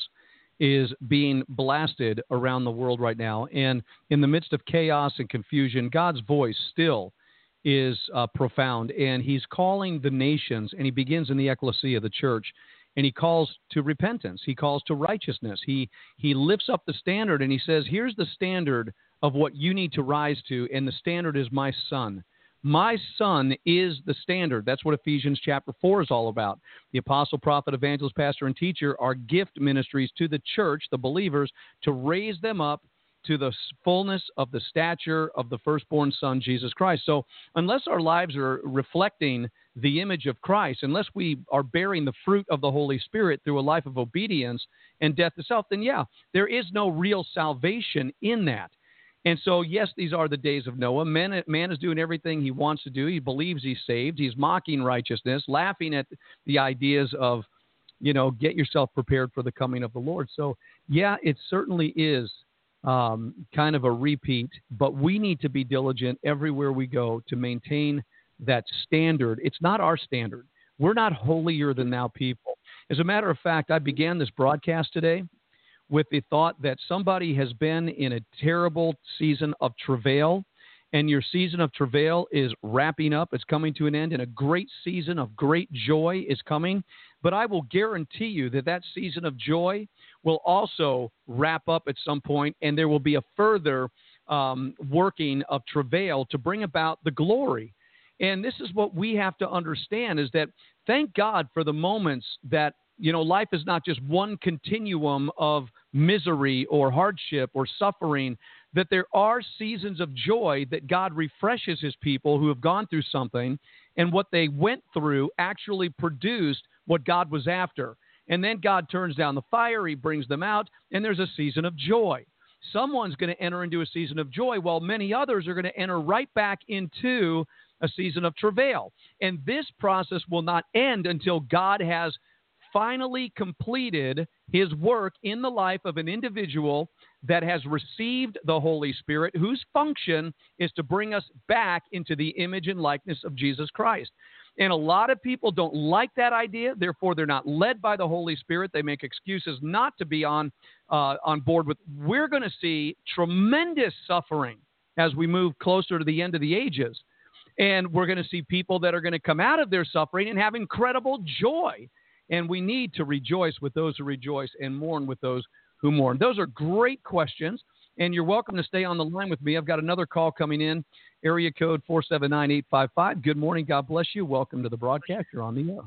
is being blasted around the world right now. And in the midst of chaos and confusion, God's voice still is uh, profound. And he's calling the nations, and he begins in the ecclesia, the church, and he calls to repentance. He calls to righteousness. He he lifts up the standard, and he says, here's the standard of what you need to rise to, and the standard is my Son. My Son is the standard. That's what Ephesians chapter four is all about. The apostle, prophet, evangelist, pastor, and teacher are gift ministries to the church, the believers, to raise them up to the fullness of the stature of the firstborn Son, Jesus Christ. So unless our lives are reflecting the image of Christ, unless we are bearing the fruit of the Holy Spirit through a life of obedience and death to self, then yeah, there is no real salvation in that. And so, yes, these are the days of Noah. Man, man is doing everything he wants to do. He believes he's saved. He's mocking righteousness, laughing at the ideas of, you know, get yourself prepared for the coming of the Lord. So, yeah, it certainly is um, kind of a repeat, but we need to be diligent everywhere we go to maintain that standard. It's not our standard. We're not holier than thou people. As a matter of fact, I began this broadcast today with the thought that somebody has been in a terrible season of travail, and your season of travail is wrapping up. It's coming to an end, and a great season of great joy is coming. But I will guarantee you that that season of joy will also wrap up at some point, and there will be a further um, working of travail to bring about the glory. And this is what we have to understand, is that thank God for the moments that, you know, life is not just one continuum of misery or hardship or suffering, that there are seasons of joy that God refreshes his people who have gone through something, and what they went through actually produced what God was after. And then God turns down the fire, he brings them out, and there's a season of joy. Someone's going to enter into a season of joy, while many others are going to enter right back into a season of travail. And this process will not end until God has finally completed his work in the life of an individual that has received the Holy Spirit, whose function is to bring us back into the image and likeness of Jesus Christ. And a lot of people don't like that idea. Therefore, they're not led by the Holy Spirit. They make excuses not to be on uh, on board with. We're going to see tremendous suffering as we move closer to the end of the ages. And we're going to see people that are going to come out of their suffering and have incredible joy. And we need to rejoice with those who rejoice and mourn with those who mourn. Those are great questions, and you're welcome to stay on the line with me. I've got another call coming in, area code four seven nine, eight five five. Good morning. God bless you. Welcome to the broadcast. You're on the air.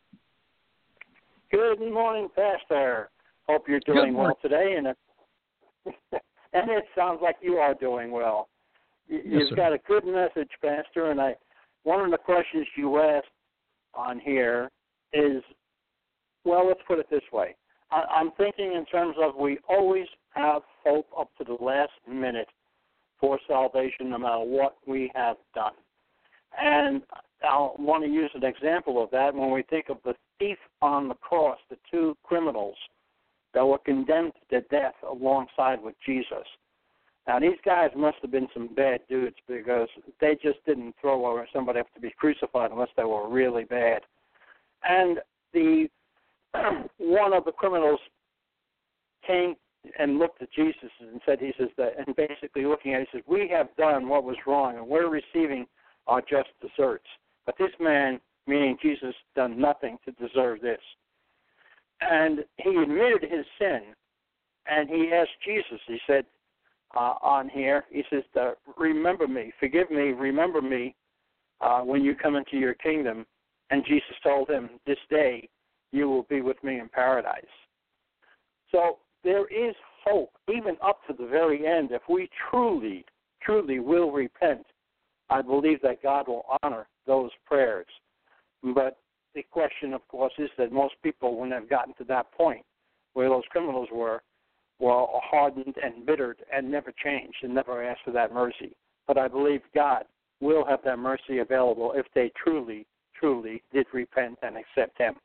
Good morning, Pastor. Hope you're doing well today, and, and it sounds like you are doing well. You, yes, you've sir. got a good message, Pastor, and I. One of the questions you asked on here is, well, let's put it this way. I, I'm thinking in terms of we always have hope up to the last minute for salvation, no matter what we have done. And I want to use an example of that when we think of the thief on the cross, the two criminals that were condemned to death alongside with Jesus. Now, these guys must have been some bad dudes, because they just didn't throw somebody up to be crucified unless they were really bad. And the one of the criminals came and looked at Jesus and said, he says that, and basically looking at it, he says, we have done what was wrong, and we're receiving our just deserts. But this man, meaning Jesus, done nothing to deserve this. And he admitted his sin, and he asked Jesus, he said uh, on here, he says, remember me, forgive me, remember me uh, when you come into your kingdom. And Jesus told him, this day you will be with me in paradise. So there is hope, even up to the very end. If we truly, truly will repent, I believe that God will honor those prayers. But the question, of course, is that most people, when they've gotten to that point where those criminals were, were hardened and bittered and never changed and never asked for that mercy. But I believe God will have that mercy available if they truly, truly did repent and accept him.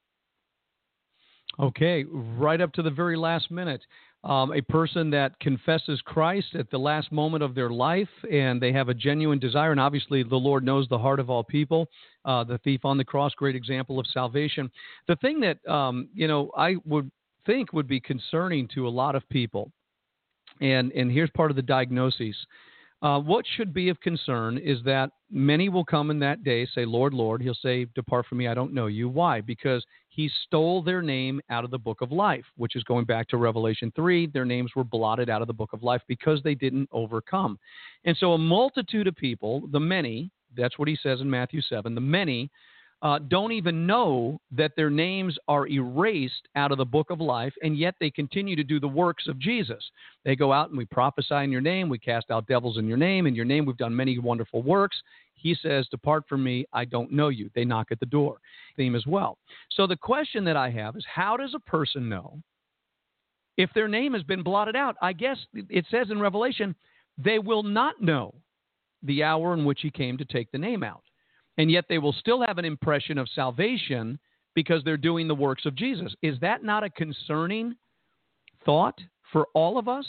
Okay, right up to the very last minute. Um, a person that confesses Christ at the last moment of their life and they have a genuine desire, and obviously the Lord knows the heart of all people. Uh, the thief on the cross, great example of salvation. The thing that, um, you know, I would think would be concerning to a lot of people, and, and here's part of the diagnosis. Uh, what should be of concern is that many will come in that day, say, Lord, Lord. He'll say, depart from me, I don't know you. Why? Because he stole their name out of the book of life, which is going back to Revelation three. Their names were blotted out of the book of life because they didn't overcome. And so a multitude of people, the many, that's what he says in Matthew seven, the many uh, don't even know that their names are erased out of the book of life, and yet they continue to do the works of Jesus. They go out and we prophesy in your name, we cast out devils in your name, in your name we've done many wonderful works. He says, depart from me, I don't know you. They knock at the door. Theme as well. So the question that I have is, how does a person know if their name has been blotted out? I guess it says in Revelation, they will not know the hour in which he came to take the name out. And yet they will still have an impression of salvation because they're doing the works of Jesus. Is that not a concerning thought for all of us?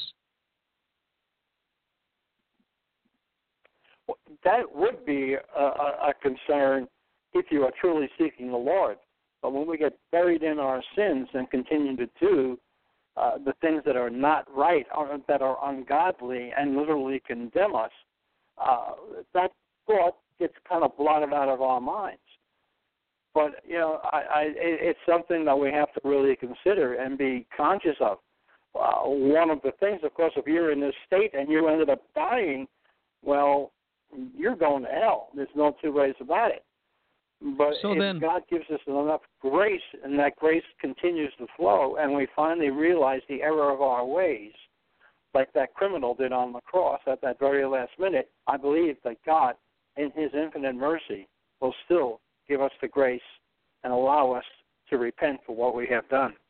That would be a, a concern if you are truly seeking the Lord. But when we get buried in our sins and continue to do uh, the things that are not right, or that are ungodly and literally condemn us, uh, that thought gets kind of blotted out of our minds. But, you know, I, I, it's something that we have to really consider and be conscious of. Uh, one of the things, of course, if you're in this state and you ended up dying, well, you're going to hell. There's no two ways about it. But so if then, God gives us enough grace and that grace continues to flow and we finally realize the error of our ways, like that criminal did on the cross at that very last minute, I believe that God, in his infinite mercy, will still give us the grace and allow us to repent for what we have done.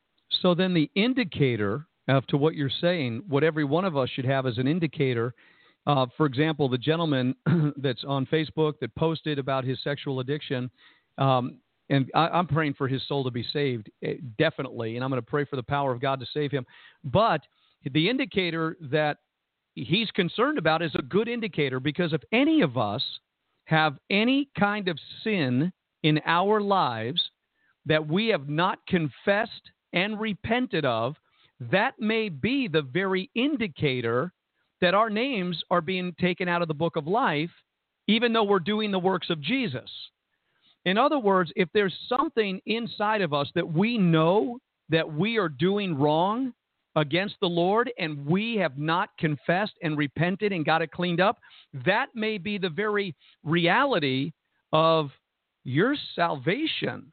So then the indicator of to what you're saying, what every one of us should have as an indicator, uh, for example, the gentleman that's on Facebook that posted about his sexual addiction, um, and I, I'm praying for his soul to be saved, definitely, and I'm going to pray for the power of God to save him. But the indicator that he's concerned about is a good indicator, because if any of us have any kind of sin in our lives that we have not confessed and repented of, that may be the very indicator that our names are being taken out of the book of life, even though we're doing the works of Jesus. In other words, if there's something inside of us that we know that we are doing wrong against the Lord and we have not confessed and repented and got it cleaned up, that may be the very reality of your salvation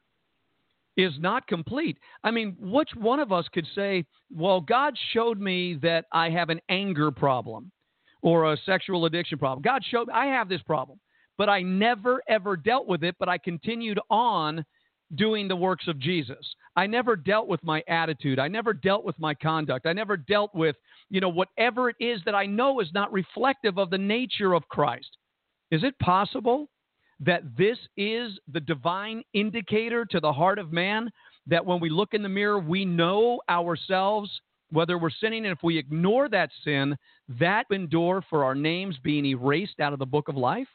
is not complete. I mean, which one of us could say, well, God showed me that I have an anger problem or a sexual addiction problem. God showed me I have this problem, but I never, ever dealt with it, but I continued on doing the works of Jesus. I never dealt with my attitude. I never dealt with my conduct. I never dealt with, you know, whatever it is that I know is not reflective of the nature of Christ. Is it possible that this is the divine indicator to the heart of man, that when we look in the mirror, we know ourselves, whether we're sinning, and if we ignore that sin, that open door for our names being erased out of the book of life?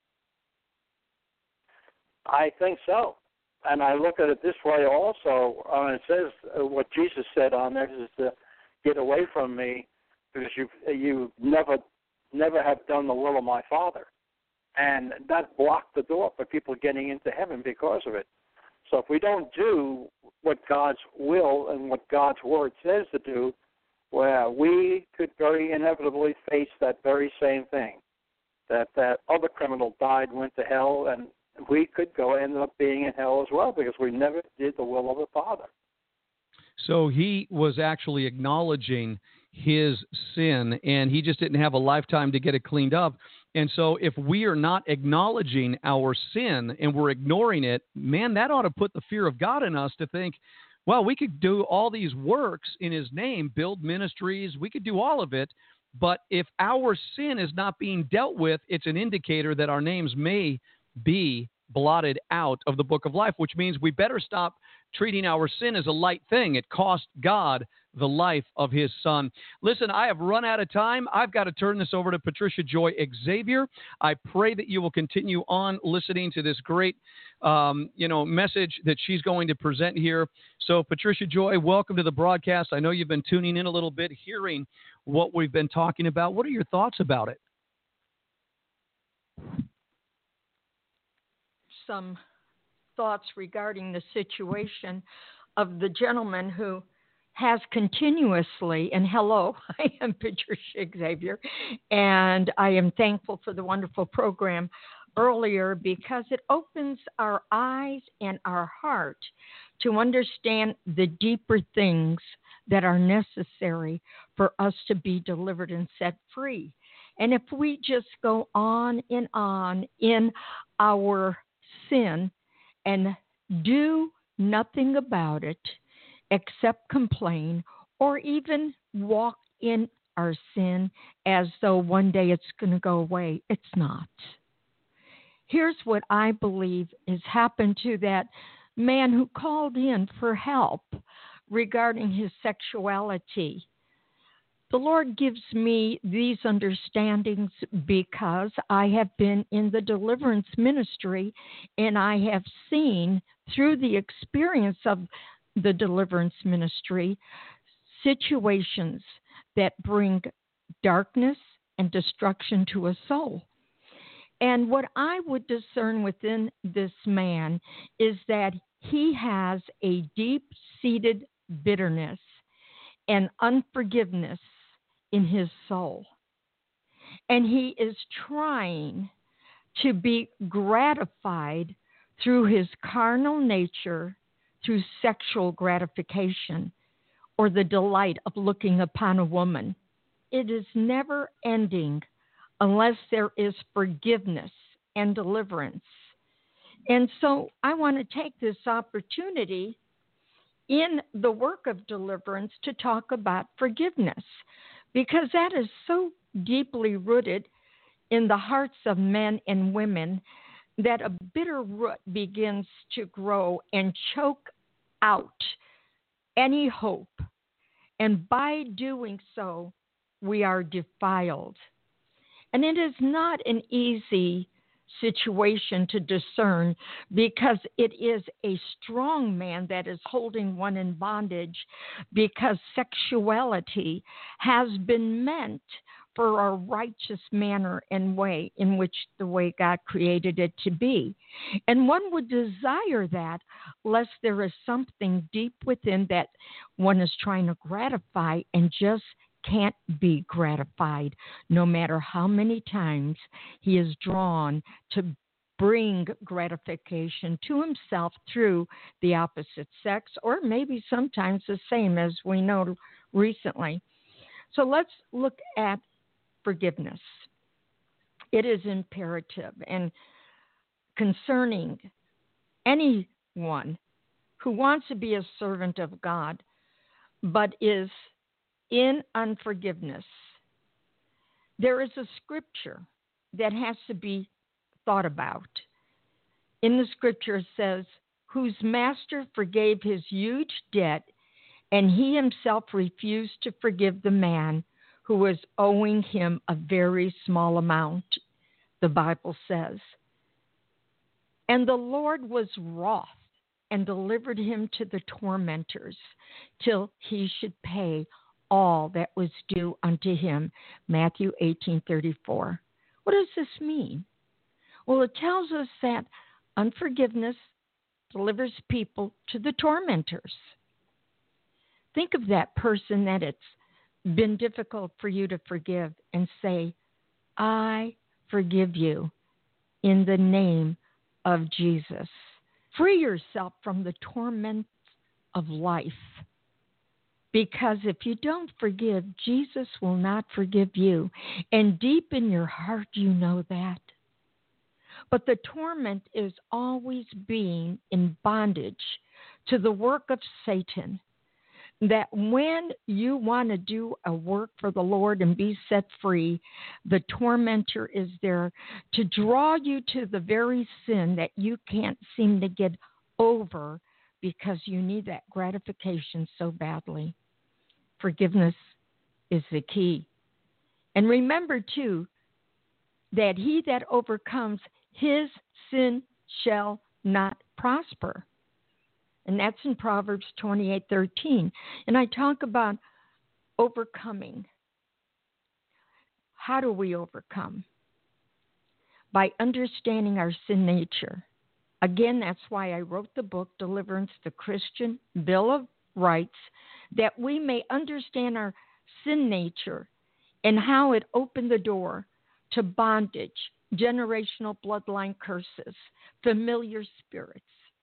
I think so. And I look at it this way also. Uh, it says uh, what Jesus said on there is to get away from me because you you never never have done the will of my Father. And that blocked the door for people getting into heaven because of it. So if we don't do what God's will and what God's word says to do, well, we could very inevitably face that very same thing, that that other criminal died, went to hell, and we could go end up being in hell as well because we never did the will of the Father. So he was actually acknowledging his sin, and he just didn't have a lifetime to get it cleaned up. And so if we are not acknowledging our sin and we're ignoring it, man, that ought to put the fear of God in us to think, well, we could do all these works in his name, build ministries, we could do all of it, but if our sin is not being dealt with, it's an indicator that our names may be blotted out of the book of life, which means we better stop treating our sin as a light thing. It cost God the life of his son. Listen, I have run out of time. I've got to turn this over to Patricia Joy Xavier. I pray that you will continue on listening to this great, um, you know, message that she's going to present here. So, Patricia Joy, welcome to the broadcast. I know you've been tuning in a little bit, hearing what we've been talking about. What are your thoughts about it? Some thoughts regarding the situation of the gentleman who has continuously, and hello, I am Patricia Xavier, and I am thankful for the wonderful program earlier because it opens our eyes and our heart to understand the deeper things that are necessary for us to be delivered and set free. And if we just go on and on in our sin and do nothing about it except complain or even walk in our sin as though one day it's going to go away, it's not. Here's what I believe has happened to that man who called in for help regarding his sexuality. The Lord gives me these understandings because I have been in the deliverance ministry and I have seen through the experience of the deliverance ministry situations that bring darkness and destruction to a soul. And what I would discern within this man is that he has a deep-seated bitterness and unforgiveness in his soul. And he is trying to be gratified through his carnal nature, through sexual gratification, or the delight of looking upon a woman. It is never ending unless there is forgiveness and deliverance. And so I want to take this opportunity in the work of deliverance to talk about forgiveness, because that is so deeply rooted in the hearts of men and women that a bitter root begins to grow and choke out any hope. And by doing so, we are defiled. And it is not an easy situation to discern because it is a strong man that is holding one in bondage, because sexuality has been meant for a righteous manner and way in which the way God created it to be. And one would desire that, lest there is something deep within that one is trying to gratify and just can't be gratified, no matter how many times he is drawn to bring gratification to himself through the opposite sex, or maybe sometimes the same, as we know recently. So let's look at forgiveness. It is imperative and concerning anyone who wants to be a servant of God, but is in unforgiveness. There is a scripture that has to be thought about. In the scripture it says, whose master forgave his huge debt, and he himself refused to forgive the man who was owing him a very small amount, the Bible says. And the Lord was wroth and delivered him to the tormentors till he should pay all that was due unto him. Matthew eighteen thirty-four. What does this mean? Well, it tells us that unforgiveness delivers people to the tormentors. Think of that person that it's been difficult for you to forgive and say, I forgive you in the name of Jesus. Free yourself from the torments of life. Because if you don't forgive, Jesus will not forgive you. And deep in your heart, you know that. But the torment is always being in bondage to the work of Satan. That when you want to do a work for the Lord and be set free, the tormentor is there to draw you to the very sin that you can't seem to get over because you need that gratification so badly. Forgiveness is the key. And remember, too, that he that overcomes, his sin shall not prosper. And that's in Proverbs twenty-eight thirteen. And I talk about overcoming. How do we overcome? By understanding our sin nature. Again, that's why I wrote the book, Deliverance, the Christian Bill of Rights, that we may understand our sin nature and how it opened the door to bondage, generational bloodline curses, familiar spirits.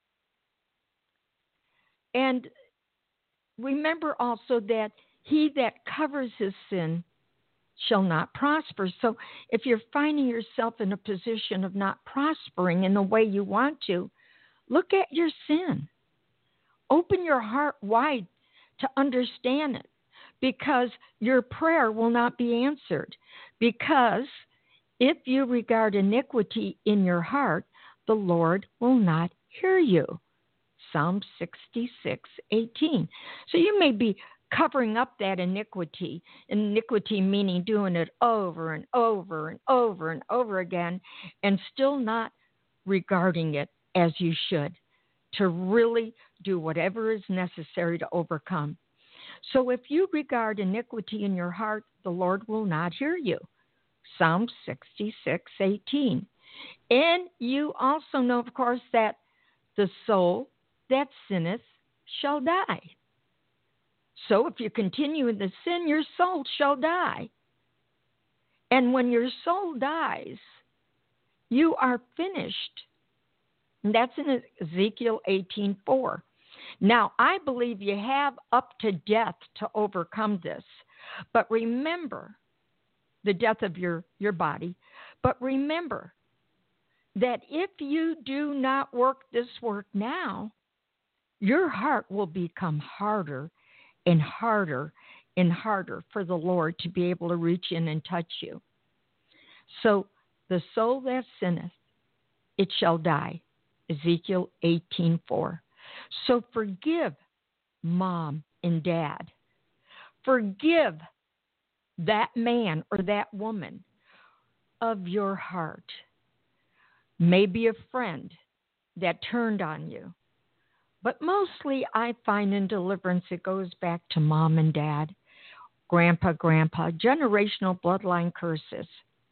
And remember also that he that covers his sin shall not prosper. So if you're finding yourself in a position of not prospering in the way you want to, look at your sin. Open your heart wide to understand it, because your prayer will not be answered. Because if you regard iniquity in your heart, the Lord will not hear you. Psalm sixty-six eighteen. So you may be covering up that iniquity, iniquity meaning doing it over and over and over and over again, and still not regarding it as you should, to really do whatever is necessary to overcome. So if you regard iniquity in your heart, the Lord will not hear you. Psalm sixty-six eighteen. And you also know, of course, that the soul that sinneth shall die. So if you continue in the sin, your soul shall die. And when your soul dies, you are finished. And that's in Ezekiel eighteen four. Now, I believe you have up to death to overcome this. But remember the death of your, your body. But remember that if you do not work this work now, your heart will become harder and harder and harder for the Lord to be able to reach in and touch you. So the soul that sinneth, it shall die. Ezekiel eighteen four. So forgive mom and dad. Forgive that man or that woman of your heart. Maybe a friend that turned on you. But mostly I find in deliverance it goes back to mom and dad, grandpa, grandpa, generational bloodline curses.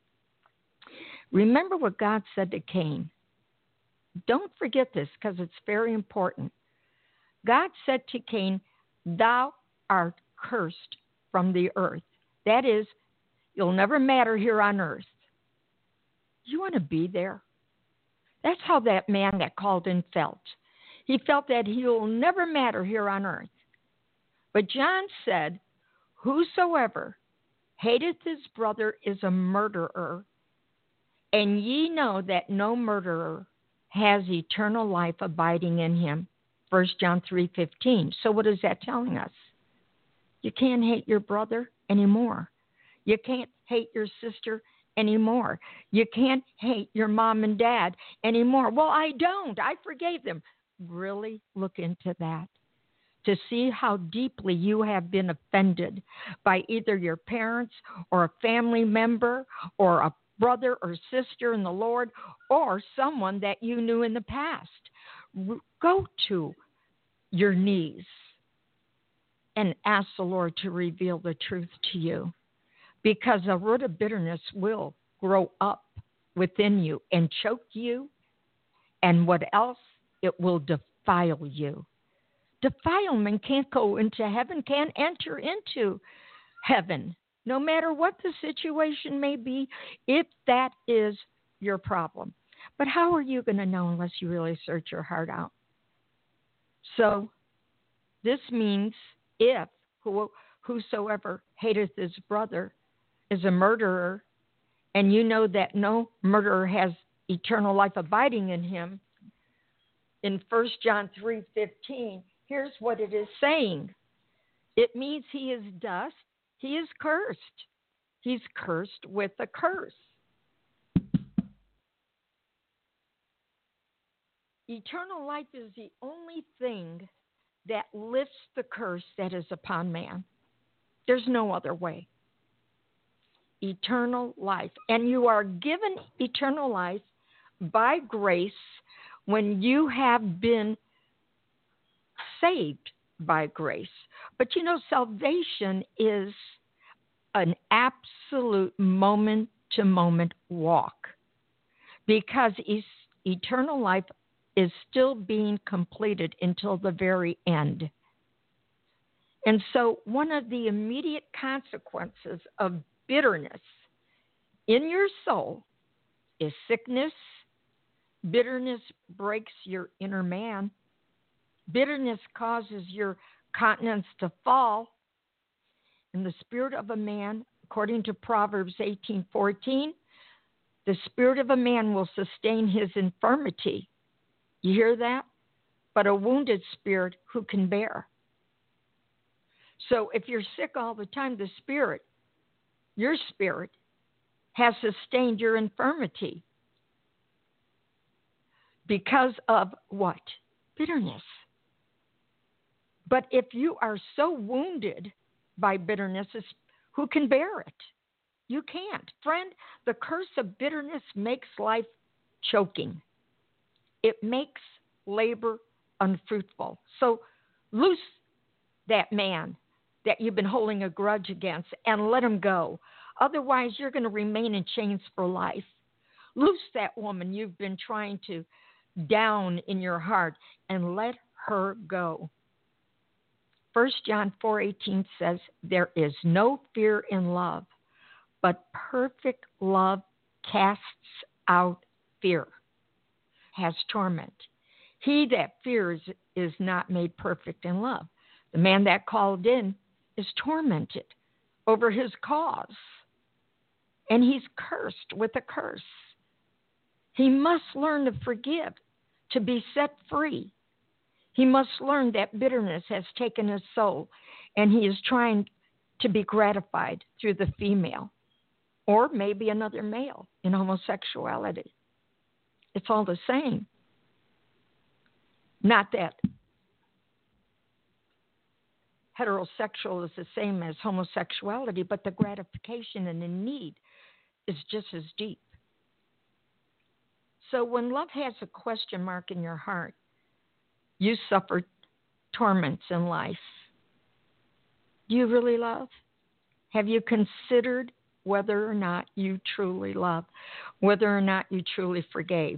Remember what God said to Cain. Don't forget this because it's very important. God said to Cain, thou art cursed from the earth. That is, you'll never matter here on earth. You want to be there? That's how that man that called in felt. He felt that he will never matter here on earth. But John said, whosoever hateth his brother is a murderer, and ye know that no murderer has eternal life abiding in him. First John three fifteen. So what is that telling us? You can't hate your brother anymore. You can't hate your sister anymore. You can't hate your mom and dad anymore. Well, I don't. I forgave them. Really look into that to see how deeply you have been offended by either your parents or a family member or a brother or sister in the Lord or someone that you knew in the past. Go to your knees and ask the Lord to reveal the truth to you, because a root of bitterness will grow up within you and choke you. And what else? it will defile you. Defilement can't go into heaven, can't enter into heaven, no matter what the situation may be, if that is your problem. But how are you going to know unless you really search your heart out? So this means if who, whosoever hateth his brother is a murderer, and you know that no murderer has eternal life abiding in him, in First John three fifteen, here's what it is saying. It means he is dust. He is cursed. He's cursed with a curse. Eternal life is the only thing that lifts the curse that is upon man. There's no other way. Eternal life. And you are given eternal life by grace when you have been saved by grace. But you know, salvation is an absolute moment-to-moment walk, because e- eternal life is still being completed until the very end. And so one of the immediate consequences of bitterness in your soul is sickness. Bitterness breaks your inner man. Bitterness causes your countenance to fall. And the spirit of a man, according to Proverbs eighteen fourteen, the spirit of a man will sustain his infirmity. You hear that? But a wounded spirit who can bear? So if you're sick all the time, the spirit, your spirit, has sustained your infirmity. Because of what? Bitterness. But if you are so wounded by bitterness, who can bear it? You can't. Friend, the curse of bitterness makes life choking. It makes labor unfruitful. So loose that man that you've been holding a grudge against and let him go. Otherwise, you're going to remain in chains for life. Loose that woman you've been trying to down in your heart and let her go. First John four eighteen says, there is no fear in love, but perfect love casts out fear, has torment. He that fears is not made perfect in love. The man that called in is tormented over his cause, and he's cursed with a curse. He must learn to forgive, to be set free. He must learn that bitterness has taken his soul, and he is trying to be gratified through the female, or maybe another male in homosexuality. It's all the same. Not that heterosexual is the same as homosexuality, but the gratification and the need is just as deep. So when love has a question mark in your heart, you suffer torments in life. Do you really love? Have you considered whether or not you truly love, whether or not you truly forgave?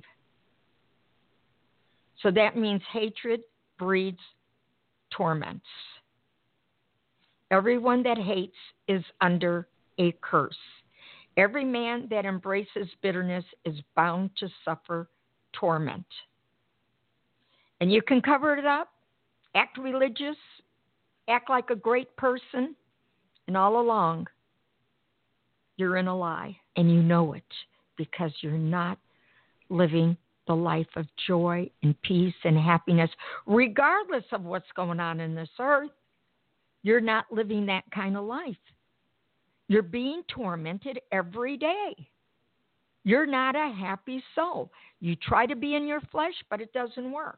So that means hatred breeds torments. Everyone that hates is under a curse. Every man that embraces bitterness is bound to suffer torment. And you can cover it up, act religious, act like a great person, and all along, you're in a lie, and you know it because you're not living the life of joy and peace and happiness, regardless of what's going on in this earth. You're not living that kind of life. You're being tormented every day. You're not a happy soul. You try to be in your flesh, but it doesn't work.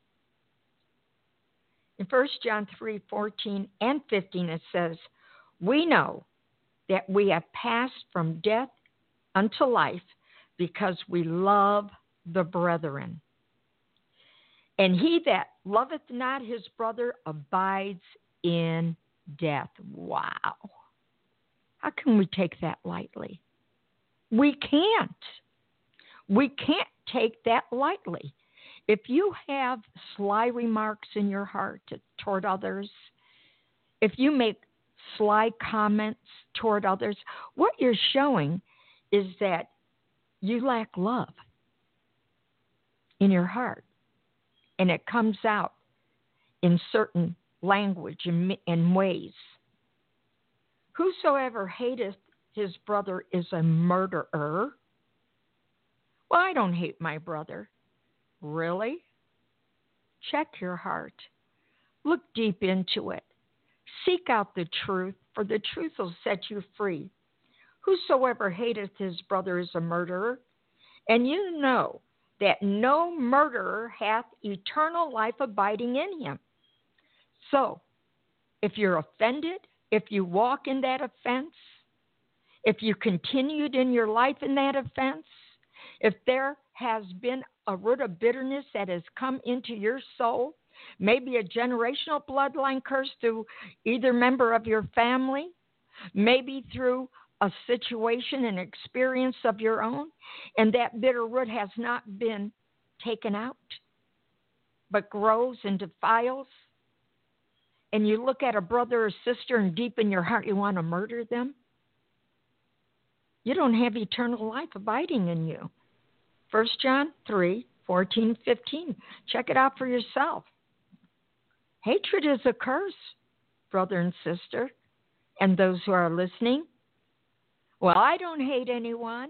In First John three fourteen and fifteen, it says, we know that we have passed from death unto life because we love the brethren. And he that loveth not his brother abides in death. Wow. How can we take that lightly? We can't. We can't take that lightly. If you have sly remarks in your heart toward others, if you make sly comments toward others, what you're showing is that you lack love in your heart. And it comes out in certain language and, and ways. Whosoever hateth his brother is a murderer. Well, I don't hate my brother. Really? Check your heart. Look deep into it. Seek out the truth, for the truth will set you free. Whosoever hateth his brother is a murderer, and you know that no murderer hath eternal life abiding in him. So, if you're offended, if you walk in that offense, if you continued in your life in that offense, if there has been a root of bitterness that has come into your soul, maybe a generational bloodline curse through either member of your family, maybe through a situation and experience of your own, and that bitter root has not been taken out, but grows and defiles, and you look at a brother or sister and deep in your heart you want to murder them, you don't have eternal life abiding in you. First John three, fourteen, fifteen. Check it out for yourself. Hatred is a curse, brother and sister, and those who are listening. Well, I don't hate anyone.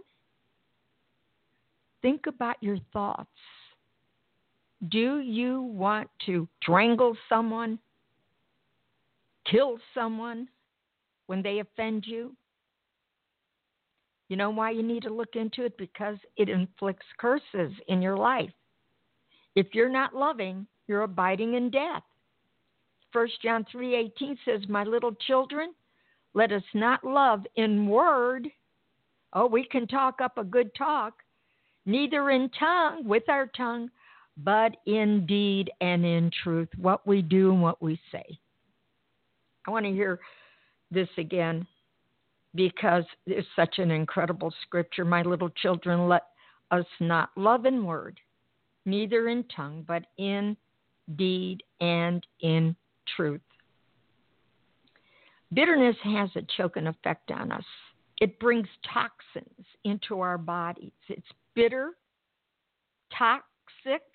Think about your thoughts. Do you want to strangle someone, kill someone when they offend you? You know why you need to look into it? Because it inflicts curses in your life. If you're not loving, you're abiding in death. First John three eighteen says, my little children, let us not love in word. Oh, we can talk up a good talk. Neither in tongue, with our tongue, but in deed and in truth. What we do and what we say. I want to hear this again because it's such an incredible scripture. My little children, let us not love in word, neither in tongue, but in deed and in truth. Bitterness has a choking effect on us. It brings toxins into our bodies. It's bitter, toxic,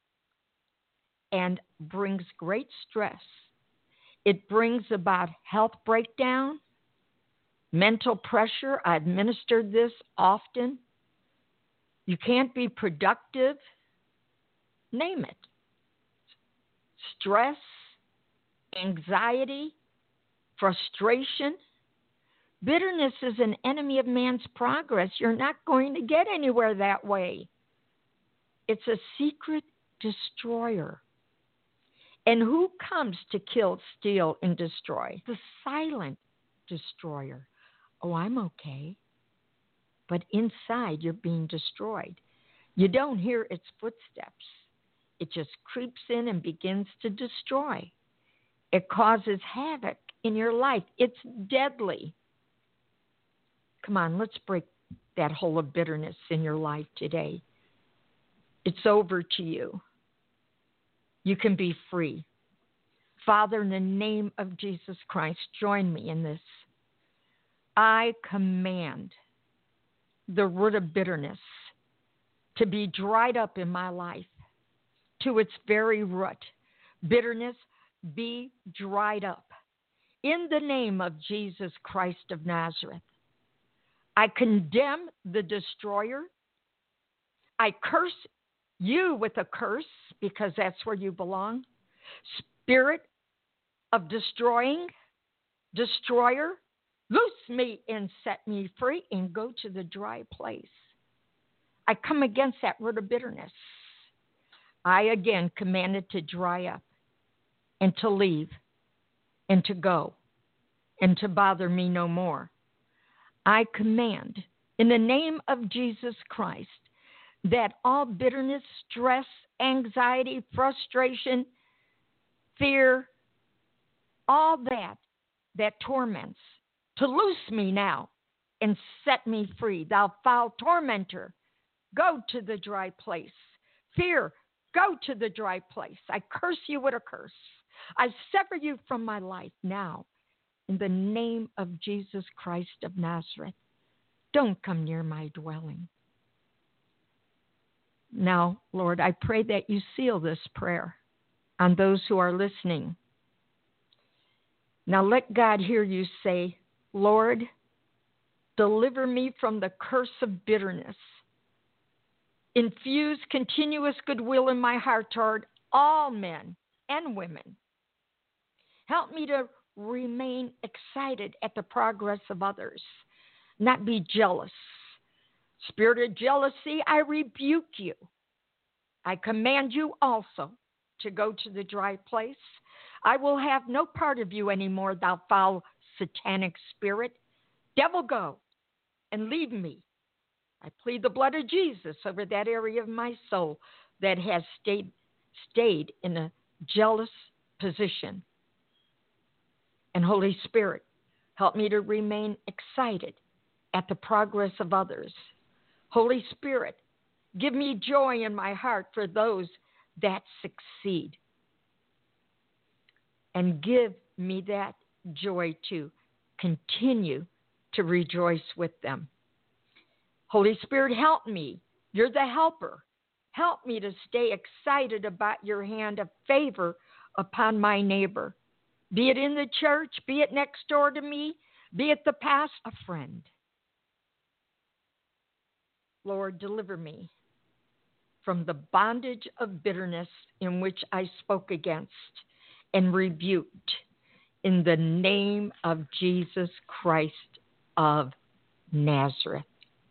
and brings great stress. It brings about health breakdown, mental pressure. I've administered this often. You can't be productive. Name it. Stress, anxiety, frustration. Bitterness is an enemy of man's progress. You're not going to get anywhere that way. It's a secret destroyer. And who comes to kill, steal, and destroy? The silent destroyer. Oh, I'm okay. But inside, you're being destroyed. You don't hear its footsteps. It just creeps in and begins to destroy. It causes havoc in your life. It's deadly. Come on, let's break that hole of bitterness in your life today. It's over to you. You can be free. Father, in the name of Jesus Christ, join me in this. I command the root of bitterness to be dried up in my life to its very root. Bitterness, be dried up. In the name of Jesus Christ of Nazareth, I condemn the destroyer. I curse you with a curse because that's where you belong. Spirit of destroying, destroyer, loose me and set me free and go to the dry place. I come against that root of bitterness. I again command it to dry up and to leave and to go and to bother me no more. I command in the name of Jesus Christ that all bitterness, stress, anxiety, frustration, fear, all that that torments, to loose me now and set me free. Thou foul tormentor, go to the dry place. Fear, Go to the dry place. I curse you with a curse. I sever you from my life now in the name of Jesus Christ of Nazareth. Don't come near my dwelling. Now, Lord, I pray that you seal this prayer on those who are listening. Now let God hear you say, Lord, deliver me from the curse of bitterness. Infuse continuous goodwill in my heart toward all men and women. Help me to remain excited at the progress of others, not be jealous. Spirit of jealousy, I rebuke you. I command you also to go to the dry place. I will have no part of you anymore, thou foul satanic spirit. Devil, go and leave me. I plead the blood of Jesus over that area of my soul that has stayed, stayed in a jealous position. And Holy Spirit, help me to remain excited at the progress of others. Holy Spirit, give me joy in my heart for those that succeed. And give me that joy to continue to rejoice with them. Holy Spirit, help me. You're the helper. Help me to stay excited about your hand of favor upon my neighbor. Be it in the church, be it next door to me, be it the past, a friend. Lord, deliver me from the bondage of bitterness in which I spoke against and rebuked in the name of Jesus Christ of Nazareth.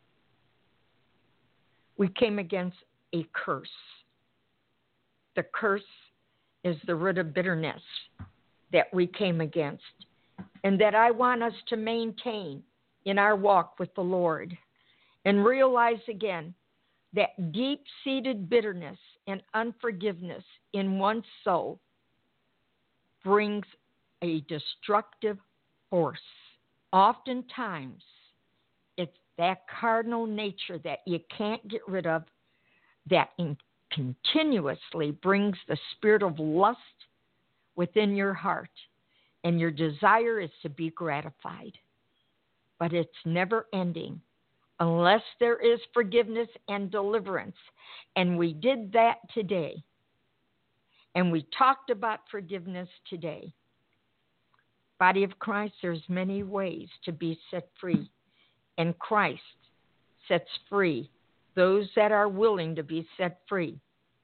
We came against a curse. The curse is the root of bitterness that we came against and that I want us to maintain in our walk with the Lord, and realize again that deep-seated bitterness and unforgiveness in one's soul brings a destructive force. Oftentimes, it's that cardinal nature that you can't get rid of that in continuously brings the spirit of lust within your heart, and your desire is to be gratified. But it's never ending unless there is forgiveness and deliverance. And we did that today. And we talked about forgiveness today. Body of Christ, there's many ways to be set free. And Christ sets free those that are willing to be set free.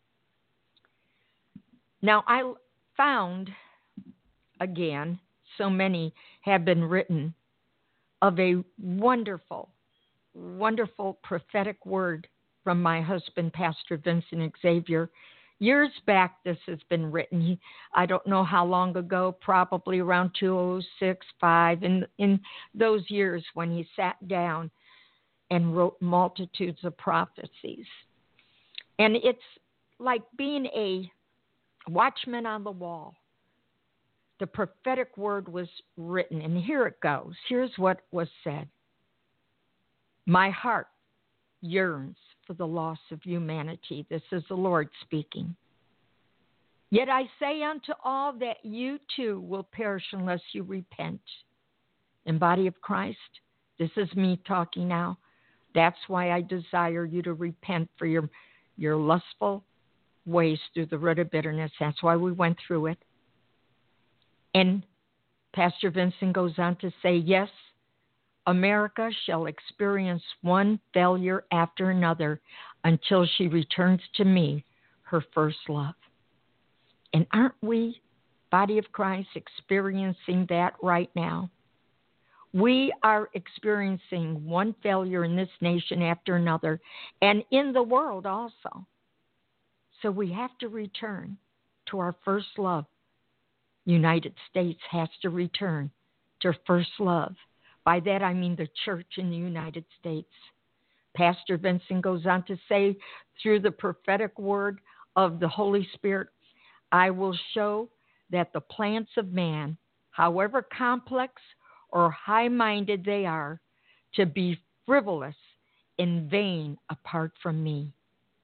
Now, I found, again, so many have been written of a wonderful, wonderful prophetic word from my husband, Pastor Vincent Xavier. Years back, this has been written. He, I don't know how long ago, probably around two thousand six, five, in, in those years when he sat down and wrote multitudes of prophecies. And it's like being a watchman on the wall. The prophetic word was written, and here it goes. Here's what was said. My heart yearns for the loss of humanity. This is the Lord speaking. Yet I say unto all that you too will perish unless you repent. In body of Christ, this is me talking now. That's why I desire you to repent for your, your lustful ways through the root of bitterness. That's why we went through it. And Pastor Vincent goes on to say, yes, America shall experience one failure after another until she returns to me, her first love. And aren't we, body of Christ, experiencing that right now? We are experiencing one failure in this nation after another, and in the world also. So we have to return to our first love. United States has to return to first love. By that I mean the church in the United States. Pastor Vincent goes on to say, through the prophetic word of the Holy Spirit, I will show that the plans of man, however complex or high-minded they are, to be frivolous and vain apart from me.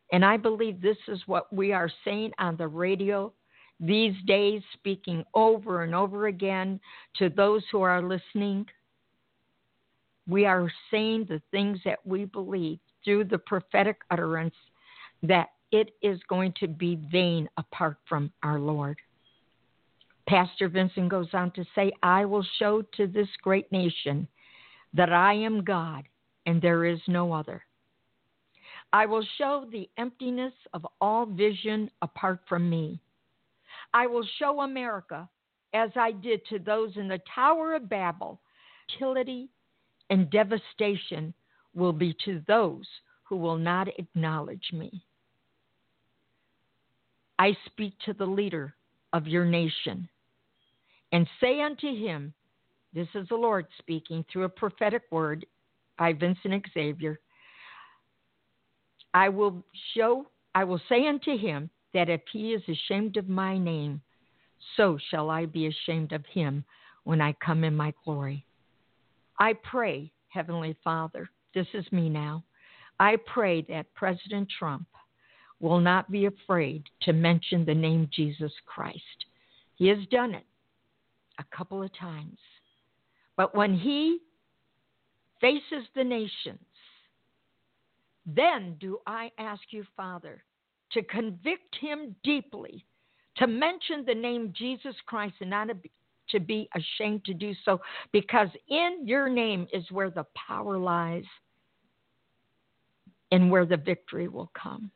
And I believe this is what we are saying on the radio these days, speaking over and over again to those who are listening. We are saying the things that we believe through the prophetic utterance, that it is going to be vain apart from our Lord. Pastor Vincent goes on to say, I will show to this great nation that I am God and there is no other. I will show the emptiness of all vision apart from me. I will show America, as I did to those in the Tower of Babel, futility and devastation will be to those who will not acknowledge me. I speak to the leader of your nation and say unto him, this is the Lord speaking through a prophetic word by Vincent Xavier, I will show, I will say unto him that if he is ashamed of my name, so shall I be ashamed of him when I come in my glory. I pray, Heavenly Father, this is me now, I pray that President Trump will not be afraid to mention the name Jesus Christ. He has done it a couple of times. But when he faces the nations, then do I ask you, Father, to convict him deeply, to mention the name Jesus Christ and not to be ashamed to do so, because in your name is where the power lies and where the victory will come.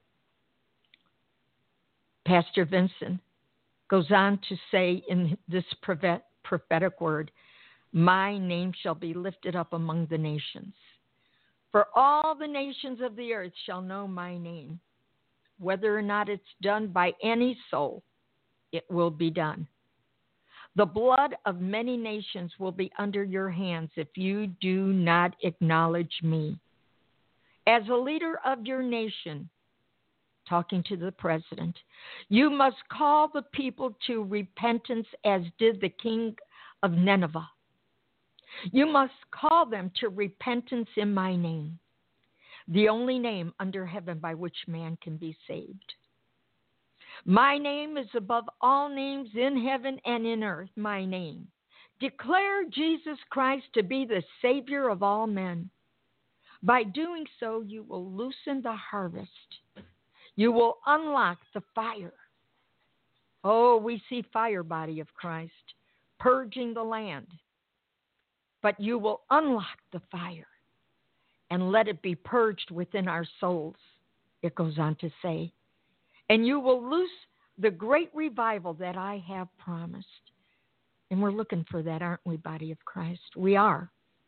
Pastor Vincent goes on to say in this prophetic word, my name shall be lifted up among the nations. For all the nations of the earth shall know my name. Whether or not it's done by any soul, it will be done. The blood of many nations will be under your hands if you do not acknowledge me. As a leader of your nation, talking to the president, you must call the people to repentance as did the king of Nineveh. You must call them to repentance in my name, the only name under heaven by which man can be saved. My name is above all names in heaven and in earth, my name. Declare Jesus Christ to be the Savior of all men. By doing so, you will loosen the harvest. You will unlock the fire. Oh, we see fire, body of Christ, purging the land. But you will unlock the fire and let it be purged within our souls, it goes on to say. And you will loose the great revival that I have promised. And we're looking for that, aren't we, body of Christ? We are.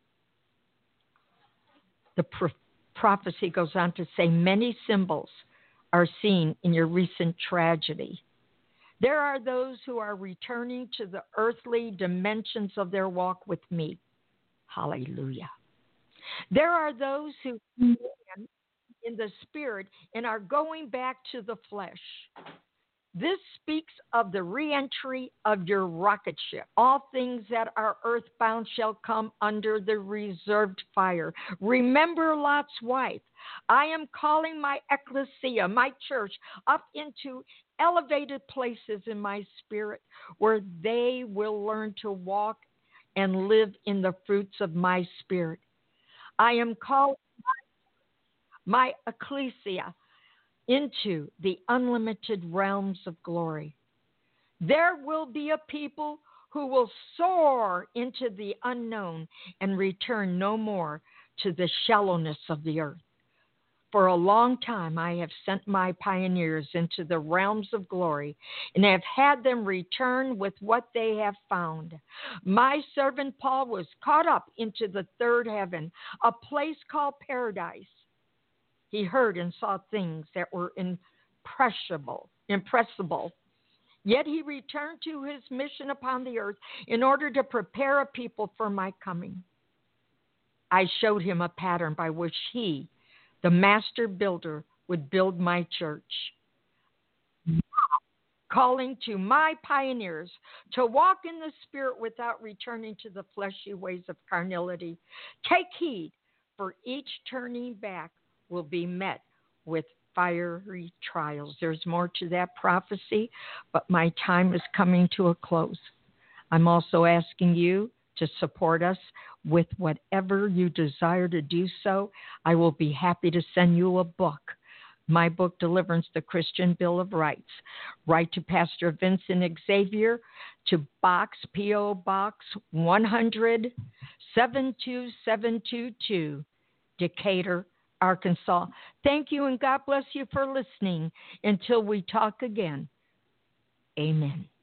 The pro- prophecy goes on to say, many symbols are seen in your recent tragedy. There are those who are returning to the earthly dimensions of their walk with me. Hallelujah. There are those who stand in the spirit and are going back to the flesh. This speaks of the reentry of your rocket ship. All things that are earthbound shall come under the reserved fire. Remember Lot's wife. I am calling my ecclesia, my church, up into elevated places in my spirit where they will learn to walk and live in the fruits of my spirit. I am calling my, my ecclesia into the unlimited realms of glory. There will be a people who will soar into the unknown and return no more to the shallowness of the earth. For a long time I have sent my pioneers into the realms of glory and have had them return with what they have found. My servant Paul was caught up into the third heaven, a place called paradise. He heard and saw things that were impressible, impressible. Yet he returned to his mission upon the earth in order to prepare a people for my coming. I showed him a pattern by which he, the master builder, would build my church. Calling to my pioneers to walk in the spirit without returning to the fleshy ways of carnality. Take heed, for each turning back will be met with fiery trials. There's more to that prophecy, but my time is coming to a close. I'm also asking you to support us with whatever you desire to do so. I will be happy to send you a book. My book, Deliverance, the Christian Bill of Rights. Write to Pastor Vincent Xavier to Box, P O. Box one hundred, seven two seven two two, Decatur, Arkansas. Thank you and God bless you for listening. Until we talk again, amen.